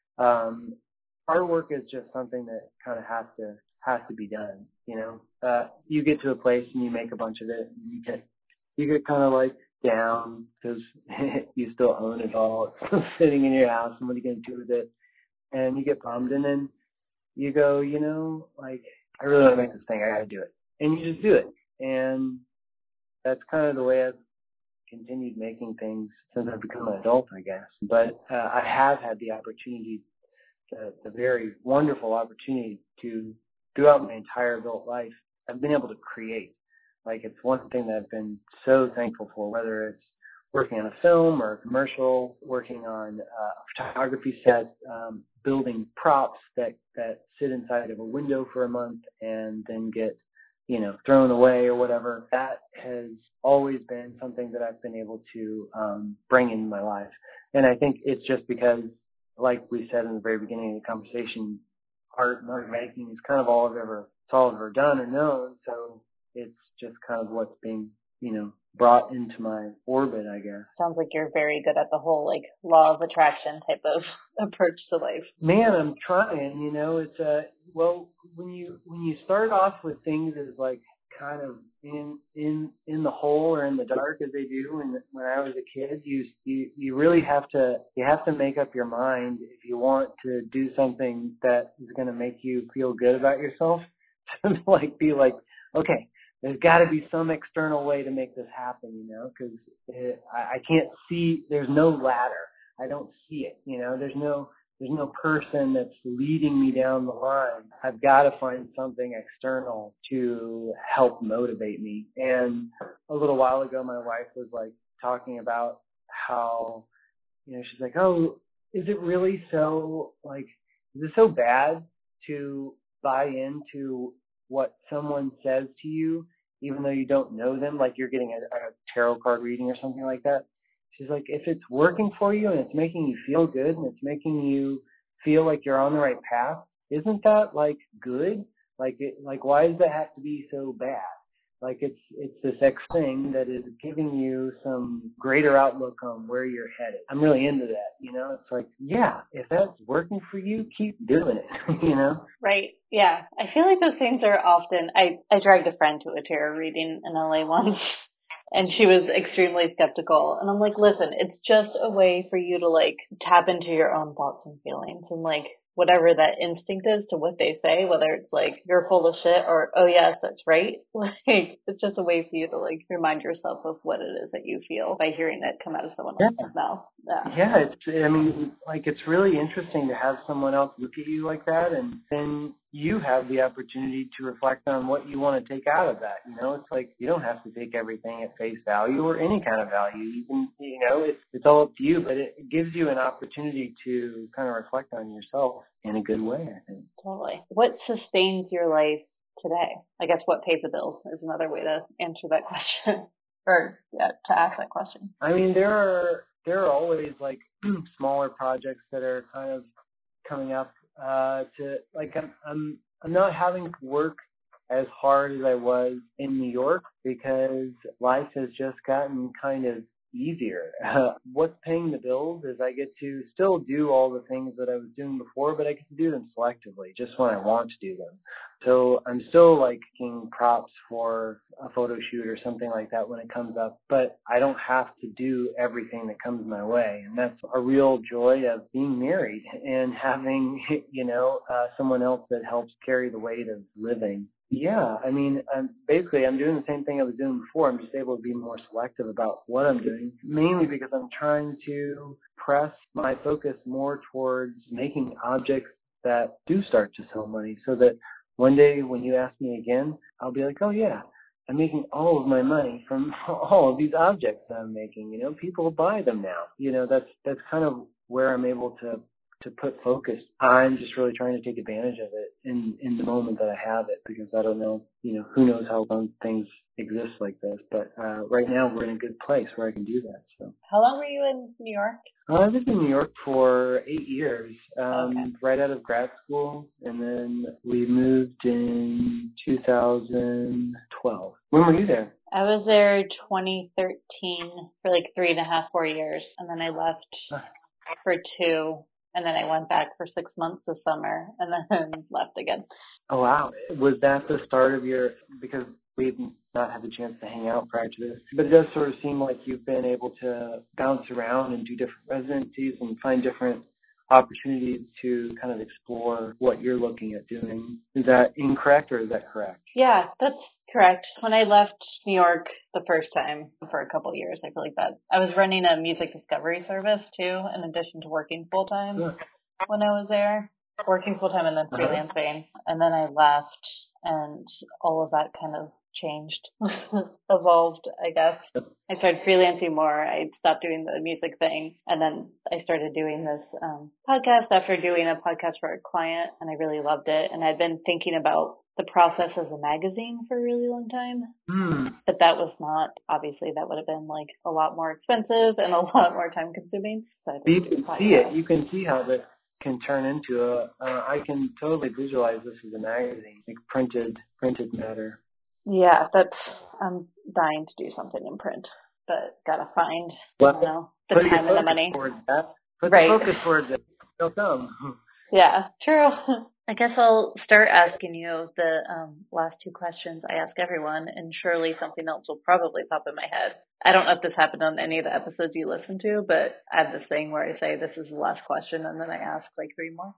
Um, artwork is just something that kind of has to has to be done, you know. Uh, you get to a place and you make a bunch of it and you get, you get kind of like down because you still own it all. It's still sitting in your house and what are you going to do with it? And you get bummed and then you go, you know, like, I really want to make this thing. I got to do it. And you just do it. And that's kind of the way I've continued making things since I've become an adult, I guess. But uh, I have had the opportunity, the, the very wonderful opportunity to, throughout my entire adult life, I've been able to create. Like, it's one thing that I've been so thankful for, whether it's working on a film or a commercial, working on uh, a photography set, um, building props that, that sit inside of a window for a month and then get, you know, thrown away or whatever. That has always been something that I've been able to um, bring into my life. And I think it's just because, like we said in the very beginning of the conversation, art and art making is kind of all I've ever, it's all I've ever done or known. So it's just kind of what's being, you know, brought into my orbit, I guess. Sounds like you're very good at the whole, like, law of attraction type of approach to life. Man, I'm trying, you know, it's a, uh, well, when you, when you start off with things as like kind of in, in, in the hole or in the dark as they do when, when I was a kid, you, you, you really have to, you have to make up your mind if you want to do something that is going to make you feel good about yourself to like be like, okay, there's got to be some external way to make this happen, you know, because I, I can't see, there's no ladder. I don't see it, you know, there's no, there's no person that's leading me down the line. I've got to find something external to help motivate me. And a little while ago, my wife was like talking about how, you know, she's like, oh, is it really so, like, is it so bad to buy into what someone says to you, even though you don't know them, like you're getting a, a tarot card reading or something like that? She's like, if it's working for you and it's making you feel good and it's making you feel like you're on the right path, isn't that like good? Like, it, like why does that have to be so bad? Like it's it's this X thing that is giving you some greater outlook on where you're headed. I'm really into that, you know? It's like, yeah, if that's working for you, keep doing it, you know? Right. Yeah. I feel like those things are often, I, I dragged a friend to a tarot reading in L A once, and she was extremely skeptical. And I'm like, listen, it's just a way for you to like tap into your own thoughts and feelings and like whatever that instinct is to what they say, whether it's like you're full of shit or, oh yes, that's right. Like it's just a way for you to like remind yourself of what it is that you feel by hearing it come out of someone else's Yeah. mouth. Yeah. Yeah, it's, I mean, like it's really interesting to have someone else look at you like that, and then you have the opportunity to reflect on what you want to take out of that. You know, it's like you don't have to take everything at face value or any kind of value. You can, you know, it's it's all up to you, but it gives you an opportunity to kind of reflect on yourself in a good way, I think. Totally. What sustains your life today? I guess what pays the bills is another way to answer that question, or yeah, to ask that question. I mean, there are there are always like smaller projects that are kind of coming up. Uh, to like, I'm I'm I'm not having to work as hard as I was in New York because life has just gotten kind of easier. Uh, what's paying the bills is I get to still do all the things that I was doing before, but I get to do them selectively, just when I want to do them. So I'm still like taking props for a photo shoot or something like that when it comes up, but I don't have to do everything that comes my way. And that's a real joy of being married and having, you know, uh, someone else that helps carry the weight of living. Yeah, I mean, I'm, basically I'm doing the same thing I was doing before. I'm just able to be more selective about what I'm doing, mainly because I'm trying to press my focus more towards making objects that do start to sell money, so that one day when you ask me again, I'll be like, oh yeah, I'm making all of my money from all of these objects that I'm making. You know, people buy them now. You know, that's that's kind of where I'm able to to put focus. I'm just really trying to take advantage of it in, in the moment that I have it, because I don't know, you know, who knows how long things exist like this. But uh, right now we're in a good place where I can do that. So. How long were you in New York? Uh, I lived in New York for eight years, um, Okay. right out of grad school, and then we moved in two thousand twelve. When were you there? I was there twenty thirteen for like three and a half, four years, and then I left for two. And then I went back for six months this summer and then left again. Oh, wow. Was that the start of your, because we've not had the chance to hang out prior to this, but it does sort of seem like you've been able to bounce around and do different residencies and find different opportunities to kind of explore what you're looking at doing. Is that incorrect or is that correct? Yeah, that's correct. When I left New York the first time for a couple of years, I feel like that I was running a music discovery service too, in addition to working full time Sure. when I was there, working full time and then freelancing. And then I left and all of that kind of changed, evolved, I guess. I started freelancing more. I stopped doing the music thing. And then I started doing this um, podcast after doing a podcast for a client, and I really loved it. And I'd been thinking about the process as a magazine for a really long time. Hmm. But that was not, obviously, that would have been like a lot more expensive and a lot more time consuming. So You can see it. You can see how this can turn into a, uh, I can totally visualize this as a magazine, like printed, printed matter. Yeah, that's, I'm dying to do something in print, but gotta find, Well, you know, the put time your and the focus money. towards that. Put Right. the focus towards it. They'll come. Yeah, true. I guess I'll start asking you the um, last two questions I ask everyone, and surely something else will probably pop in my head. I don't know if this happened on any of the episodes you listen to, but I have this thing where I say this is the last question, and then I ask like three more.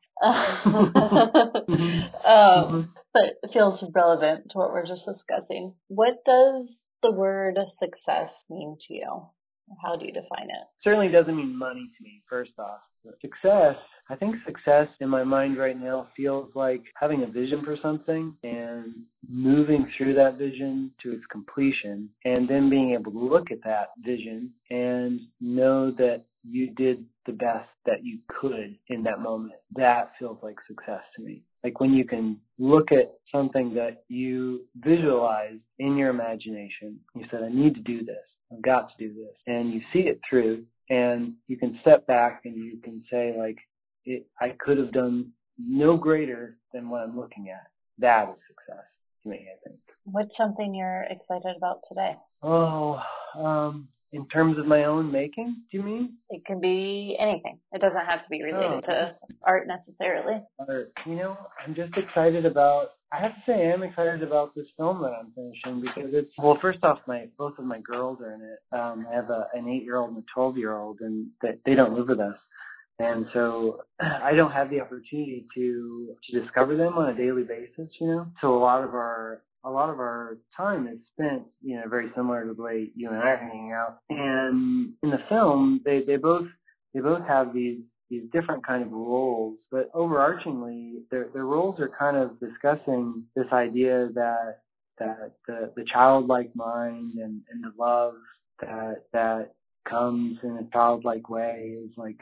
um, but it feels relevant to what we're just discussing. What does the word success mean to you? How do you define it? Certainly doesn't mean money to me, first off. Success, I think success in my mind right now feels like having a vision for something and moving through that vision to its completion, and then being able to look at that vision and know that you did the best that you could in that moment. That feels like success to me. Like when you can look at something that you visualized in your imagination, you said, I need to do this. I've got to do this. And you see it through, and you can step back and you can say, like, it, I could have done no greater than what I'm looking at. That is success to me, I think. What's something you're excited about today? Oh, um, in terms of my own making, do you mean? It can be anything. It doesn't have to be related oh. to art necessarily. Art. You know, I'm just excited about, I have to say I'm excited about this film that I'm finishing because it's, well, first off, my both of my girls are in it. Um, I have a, an eight-year-old and a twelve-year-old, and they, they don't live with us. And so I don't have the opportunity to to discover them on a daily basis, you know. So a lot of our a lot of our time is spent, you know, very similar to the way you and I are hanging out. And in the film, they, they both they both have these these different kind of roles, but overarchingly, their their roles are kind of discussing this idea that that the the childlike mind and, and the love that that comes in a childlike way is like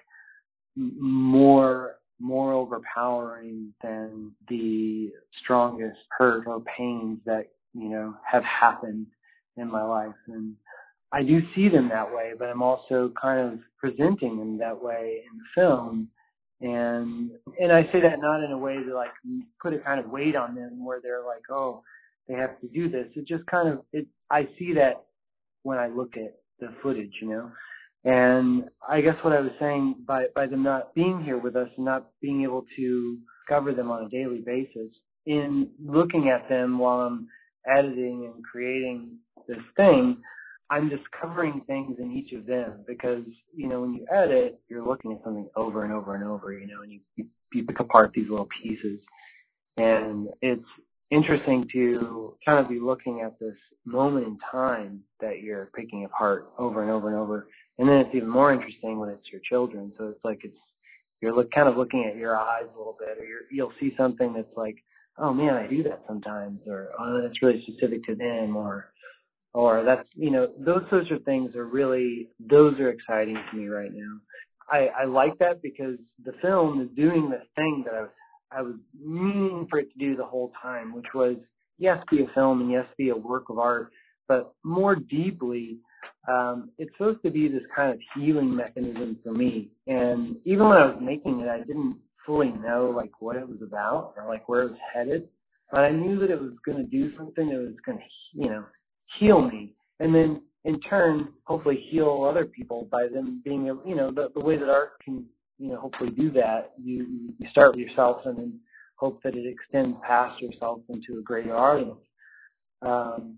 more more overpowering than the strongest hurt or pains that, you know, have happened in my life. And I do see them that way, but I'm also kind of presenting them that way in the film. And and I say that not in a way to like put a kind of weight on them where they're like, oh, they have to do this. It just kind of, it. I see that when I look at the footage, you know. And I guess what I was saying, by, by them not being here with us and not being able to discover them on a daily basis, in looking at them while I'm editing and creating this thing, I'm discovering things in each of them because, you know, when you edit, you're looking at something over and over and over, you know, and you, you, you pick apart these little pieces. And it's interesting to kind of be looking at this moment in time that you're picking apart over and over and over. And then it's even more interesting when it's your children. So it's like it's you're look, kind of looking at your eyes a little bit, or you're, you'll see something that's like, oh man, I do that sometimes, or oh, that's really specific to them, or or that's, you know, those sorts of things are really, those are exciting to me right now. I, I like that because the film is doing this thing that I was I was meaning for it to do the whole time, which was, yes, be a film and yes, be a work of art, but more deeply, um, it's supposed to be this kind of healing mechanism for me. And even when I was making it, I didn't fully know like what it was about or like where it was headed, but I knew that it was going to do something that was going to, you know, heal me. And then in turn, hopefully heal other people by them being, you know, the, the way that art can, you know, hopefully do that. You you start with yourself and then hope that it extends past yourself into a greater audience. Um,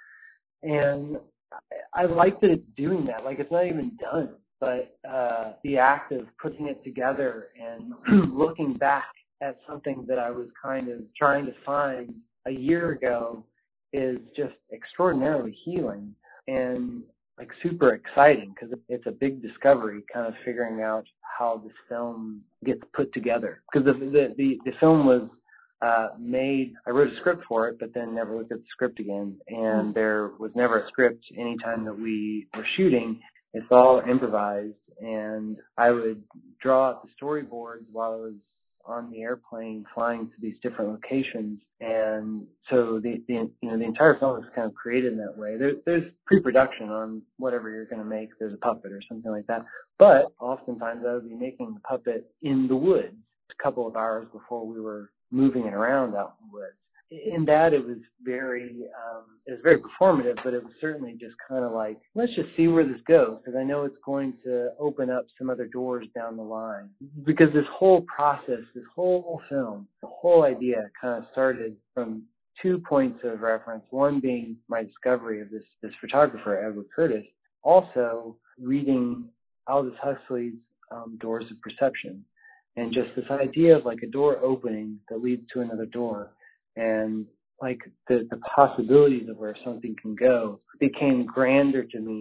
and I, I like that it's doing that. Like it's not even done, but uh, the act of putting it together and looking back at something that I was kind of trying to find a year ago is just extraordinarily healing and like super exciting because it's a big discovery, kind of figuring out how this film gets put together. Because the, the the the film was uh, made, I wrote a script for it, but then never looked at the script again. And there was never a script anytime that we were shooting. It's all improvised, and I would draw out the storyboards while I was on the airplane flying to these different locations. And so the, the you know the entire film is kind of created in that way. There, there's pre-production on whatever you're going to make. There's a puppet or something like that. But oftentimes I would be making the puppet in the woods a couple of hours before we were moving it around out in the woods. In that, it was very, um, it was very performative, but it was certainly just kind of like, let's just see where this goes, because I know it's going to open up some other doors down the line. Because this whole process, this whole film, the whole idea kind of started from two points of reference, one being my discovery of this, this photographer, Edward Curtis, also reading Aldous Huxley's um, Doors of Perception, and just this idea of like a door opening that leads to another door. And like the, the possibilities of where something can go became grander to me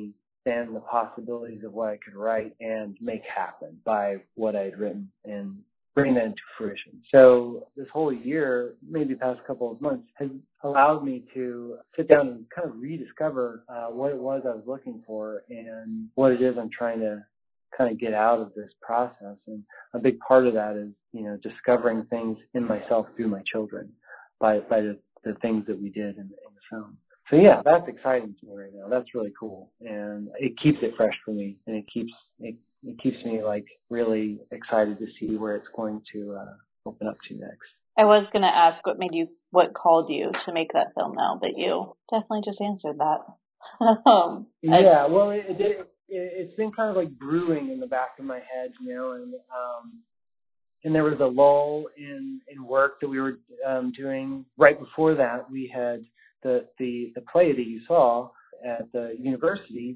expand the possibilities of what I could write and make happen by what I had written and bring that into fruition. So this whole year, maybe the past couple of months, has allowed me to sit down and kind of rediscover uh, what it was I was looking for and what it is I'm trying to kind of get out of this process. And a big part of that is, you know, discovering things in myself through my children by, by the, the things that we did in, in the film. So yeah, that's exciting to me right now. That's really cool. And it keeps it fresh for me, and it keeps, it, it keeps me like really excited to see where it's going to uh, open up to next. I was going to ask what made you, what called you to make that film now, but you definitely just answered that. um, yeah, I, well, it, it, it, it's been kind of like brewing in the back of my head, you know, and um, and there was a lull in, in work that we were um, doing. Right before that, we had the, the, the play that you saw at the university.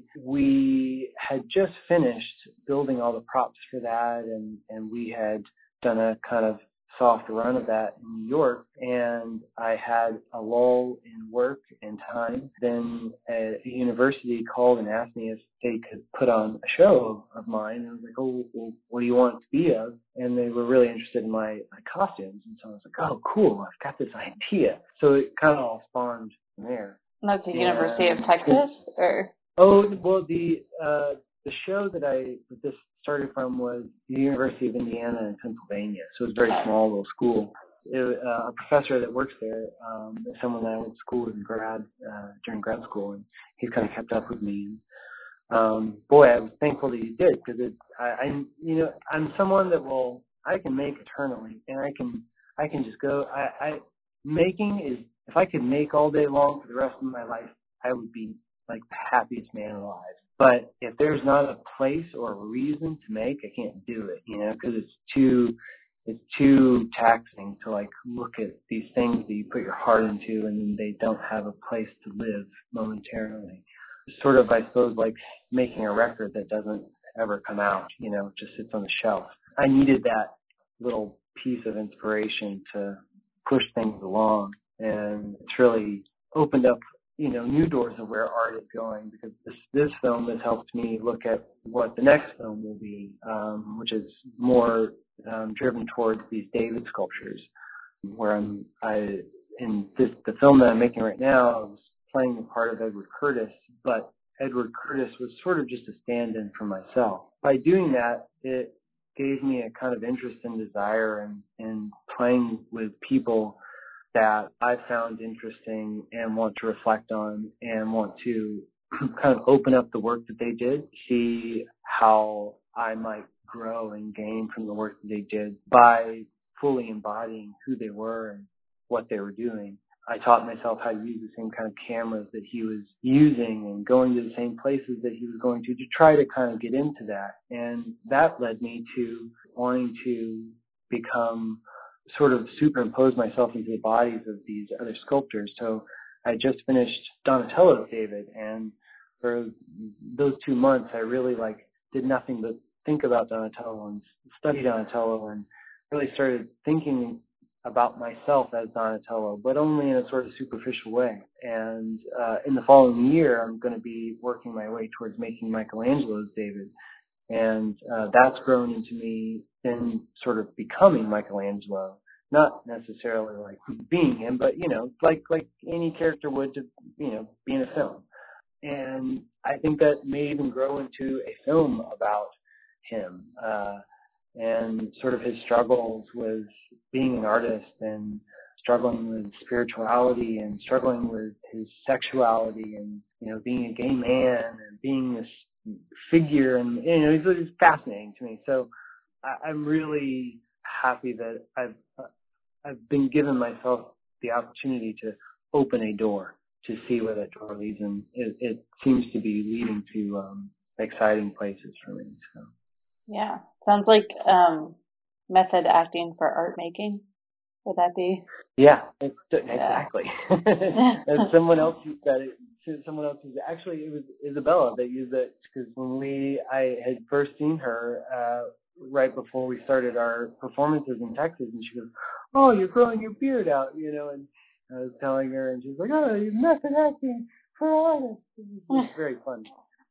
We had just finished building all the props for that, and, and we had done a kind of soft run of that in New York, and I had a lull in work and time. Then a university called and asked me if they could put on a show of mine, and I was like, oh, well, what do you want it to be of? And they were really interested in my, my costumes, and so I was like, oh, cool, I've got this idea. So it kind of all spawned from there. And that's the University of Texas, or? Oh, well, the uh, the show that I that this started from was the University of Indiana in Pennsylvania. So it was a very small little school. It, uh, a professor that works there um, is someone that I went to school with in grad, uh, during grad school, and he's kind of kept up with me. And, um, boy, I was thankful that he did, because it, I, I, you know, I'm someone that will, I can make eternally, and I can, I can just go. I, I making is, if I could make all day long for the rest of my life, I would be like the happiest man alive. But if there's not a place or a reason to make, I can't do it, you know, because it's too, it's too taxing to like look at these things that you put your heart into and then they don't have a place to live momentarily. It's sort of, I suppose, like making a record that doesn't ever come out, you know, just sits on the shelf. I needed that little piece of inspiration to push things along, and it's really opened up, you know, new doors of where art is going, because this this film has helped me look at what the next film will be, um, which is more um, driven towards these David sculptures, where I'm I in this the film that I'm making right now. I was playing the part of Edward Curtis, but Edward Curtis was sort of just a stand-in for myself. By doing that, it gave me a kind of interest and desire in, in playing with people that I found interesting and want to reflect on and want to kind of open up the work that they did, see how I might grow and gain from the work that they did by fully embodying who they were and what they were doing. I taught myself how to use the same kind of cameras that he was using and going to the same places that he was going to to try to kind of get into that. And that led me to wanting to become sort of superimpose myself into the bodies of these other sculptors. So I just finished Donatello's David, and for those two months I really like did nothing but think about Donatello and study Donatello, and really started thinking about myself as Donatello, but only in a sort of superficial way. And uh, in the following year, I'm going to be working my way towards making Michelangelo's David. And uh, that's grown into me then sort of becoming Michelangelo. Not necessarily like being him, but, you know, like like any character would to, you know, be in a film. And I think that may even grow into a film about him. Uh, and sort of his struggles with being an artist and struggling with spirituality and struggling with his sexuality and, you know, being a gay man and being this figure. And, you know, it's, it's fascinating to me. So I, I'm really happy that I've, I've been given myself the opportunity to open a door to see where that door leads. And it, it seems to be leading to um, exciting places for me. So. Yeah. Sounds like um, method acting for art making. Would that be? Yeah, it's, exactly. And someone else used that. Someone else used it. Actually, it was Isabella that used it, because when we, I had first seen her uh, right before we started our performances in Texas, and she goes, "Oh, you're growing your beard out," you know, and I was telling her, and she's like, "Oh, you're method acting for artists." It was very fun.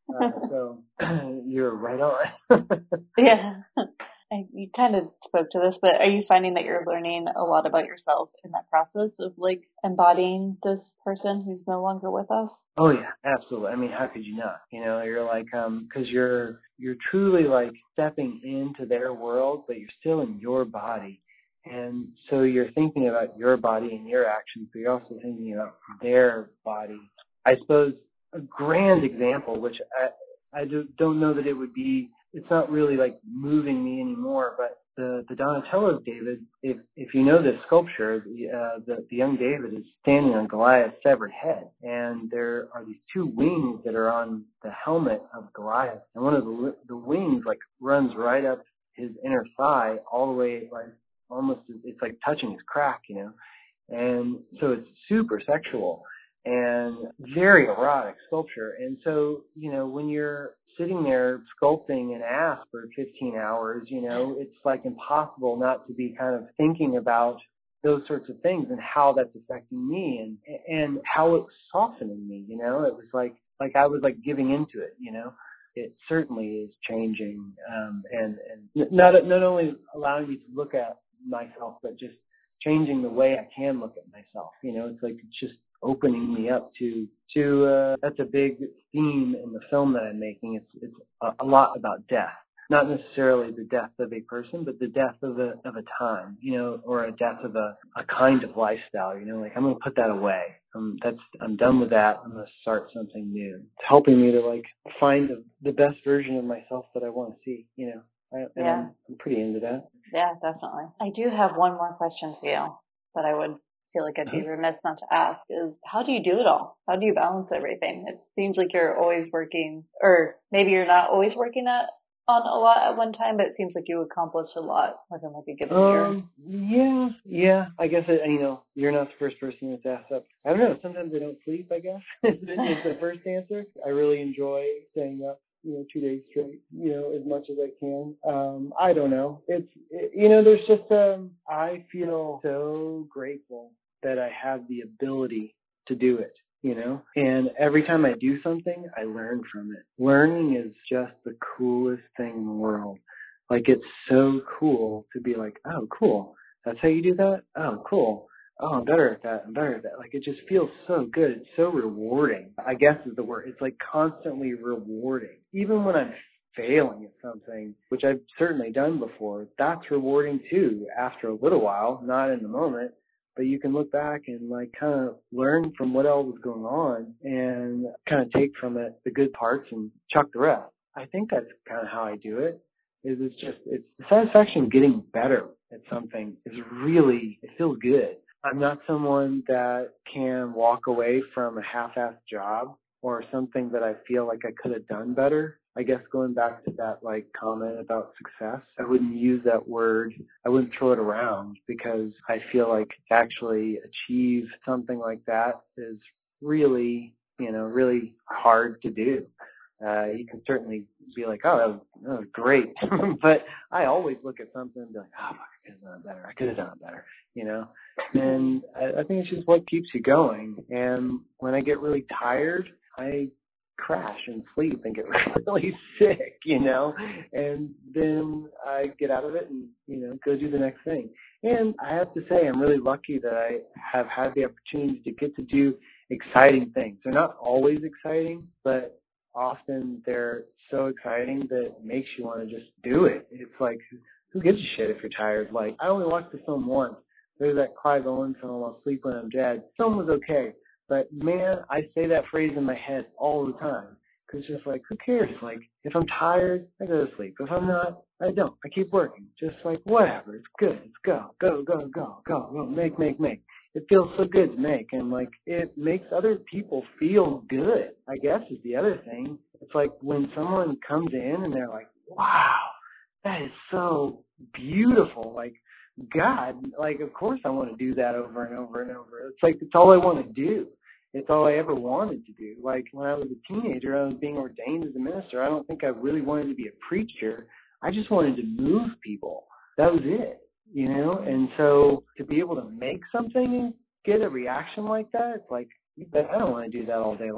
Uh, so you're right on. Yeah. I, you kind of spoke to this, but are you finding that you're learning a lot about yourself in that process of like embodying this person who's no longer with us? Oh yeah, absolutely. I mean, how could you not? You know, you're like, um, because you're you're truly like stepping into their world, but you're still in your body, and so you're thinking about your body and your actions, but you're also thinking about their body. I suppose a grand example, which I I do, don't know that it would be. It's not really like moving me anymore, but the, the Donatello of David, if if you know this sculpture, the, uh, the the young David is standing on Goliath's severed head, and there are these two wings that are on the helmet of Goliath, and one of the the wings like runs right up his inner thigh, all the way like almost it's like touching his crack, you know, and so it's super sexual and very erotic sculpture, and so you know when you're sitting there sculpting an ass for fifteen hours, you know, it's like impossible not to be kind of thinking about those sorts of things and how that's affecting me and and how it's softening me, you know. It was like like I was like giving into it, you know. It certainly is changing um, and, and not not only allowing me to look at myself, but just changing the way I can look at myself. You know, it's like it's just opening me up to to uh, that's a big theme in the film that I'm making. It's it's a, a lot about death, not necessarily the death of a person, but the death of a of a time, you know, or a death of a, a kind of lifestyle. You know, like I'm gonna put that away. Um, that's I'm done with that. I'm gonna start something new. It's helping me to like find the, the best version of myself that I want to see. You know, I, and yeah, I'm, I'm pretty into that. Yeah, definitely. I do have one more question for you that I would feel like I'd be remiss not to ask is how do you do it all? How do you balance everything? It seems like you're always working, or maybe you're not always working at on a lot at one time, but it seems like you accomplish a lot within like a given um, year. Yeah, yeah. I guess it, you know you're not the first person that's asked up. I don't know. Sometimes I don't sleep. I guess is the first answer. I really enjoy staying up, you know, two days straight, you know, as much as I can. Um, I don't know. It's, it, you know, there's just, um, I feel so grateful that I have the ability to do it, you know, and every time I do something, I learn from it. Learning is just the coolest thing in the world. Like, it's so cool to be like, oh, cool. That's how you do that? Oh, cool. Oh, I'm better at that. I'm better at that. Like, it just feels so good. It's so rewarding, I guess is the word. It's like constantly rewarding. Even when I'm failing at something, which I've certainly done before, that's rewarding too after a little while, not in the moment. But you can look back and like kind of learn from what else was going on and kind of take from it the good parts and chuck the rest. I think that's kind of how I do it. Is it's just, it's the satisfaction of getting better at something is really, it feels good. I'm not someone that can walk away from a half-assed job or something that I feel like I could have done better. I guess going back to that like comment about success, I wouldn't use that word. I wouldn't throw it around because I feel like to actually achieve something like that is really, you know, really hard to do. Uh, you can certainly be like, oh, that was, that was great. But I always look at something and be like, oh, fuck, I could have done it better. I could have done it better, you know? And I, I think it's just what keeps you going. And when I get really tired, I crash and sleep and get really sick, you know? And then I get out of it and, you know, go do the next thing. And I have to say, I'm really lucky that I have had the opportunity to get to do exciting things. They're not always exciting, but often they're so exciting that it makes you want to just do it. It's like, who gives a shit if you're tired? Like, I only watched the film once. There's that Clive Owen film, I'll Sleep When I'm Dead. The film was okay. But, man, I say that phrase in my head all the time. Because it's just like, who cares? Like, if I'm tired, I go to sleep. If I'm not, I don't. I keep working. Just like, whatever. It's good. It's go. Go, go, go, go, go. Make, make, make. It feels so good to make. And, like, it makes other people feel good, I guess, is the other thing. It's like when someone comes in and they're like, wow, that is so beautiful. Like, God, like, of course I want to do that over and over and over. It's like, it's all I want to do. It's all I ever wanted to do. Like, when I was a teenager, I was being ordained as a minister. I don't think I really wanted to be a preacher. I just wanted to move people. That was it, you know? And so to be able to make something and get a reaction like that, it's like, I don't want to do that all day long.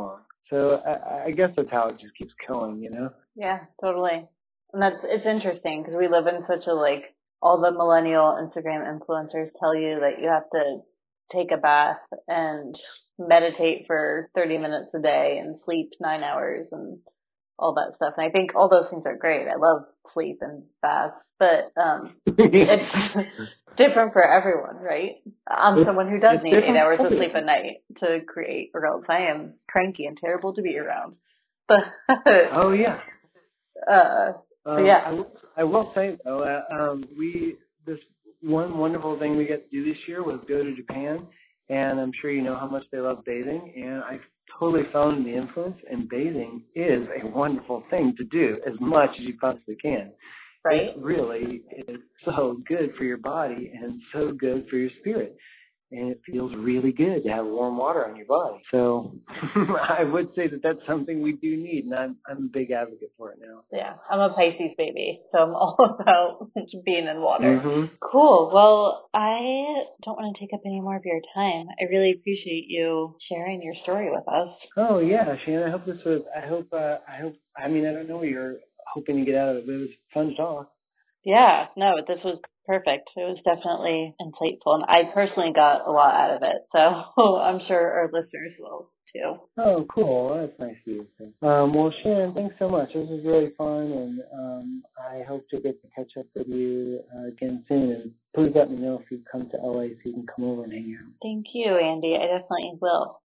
So I, I guess that's how it just keeps going, you know? Yeah, totally. And that's, it's interesting because we live in such a, like, all the millennial Instagram influencers tell you that you have to take a bath and meditate for thirty minutes a day and sleep nine hours and all that stuff. And I think all those things are great. I love sleep and baths, but um it's different for everyone, right? I'm It's, someone who does it's need eight different hours for of sleep everyone. at night to create, or else I am cranky and terrible to be around. But Oh, yeah. uh Um, but yeah. I, will- I will say, though, uh, um, we this one wonderful thing we got to do this year was go to Japan, and I'm sure you know how much they love bathing, and I totally found the influence, and bathing is a wonderful thing to do as much as you possibly can. Right? It really is so good for your body and so good for your spirit. And it feels really good to have warm water on your body. So I would say that that's something we do need, and I'm I'm a big advocate for it now. Yeah, I'm a Pisces baby, so I'm all about being in water. Mm-hmm. Cool. Well, I don't want to take up any more of your time. I really appreciate you sharing your story with us. Oh yeah, Shannon. I hope this was. I hope. Uh, I hope. I mean, I don't know what you're hoping to get out of it, but it was fun to talk. Yeah, no, this was perfect. It was definitely insightful, and I personally got a lot out of it, so I'm sure our listeners will too. Oh, cool. Well, that's nice of you. Um, well, Shannon, thanks so much. This was really fun, and um, I hope to get to catch up with you uh, again soon. And please let me know if you come to L A so you can come over and hang out. Thank you, Andy. I definitely will.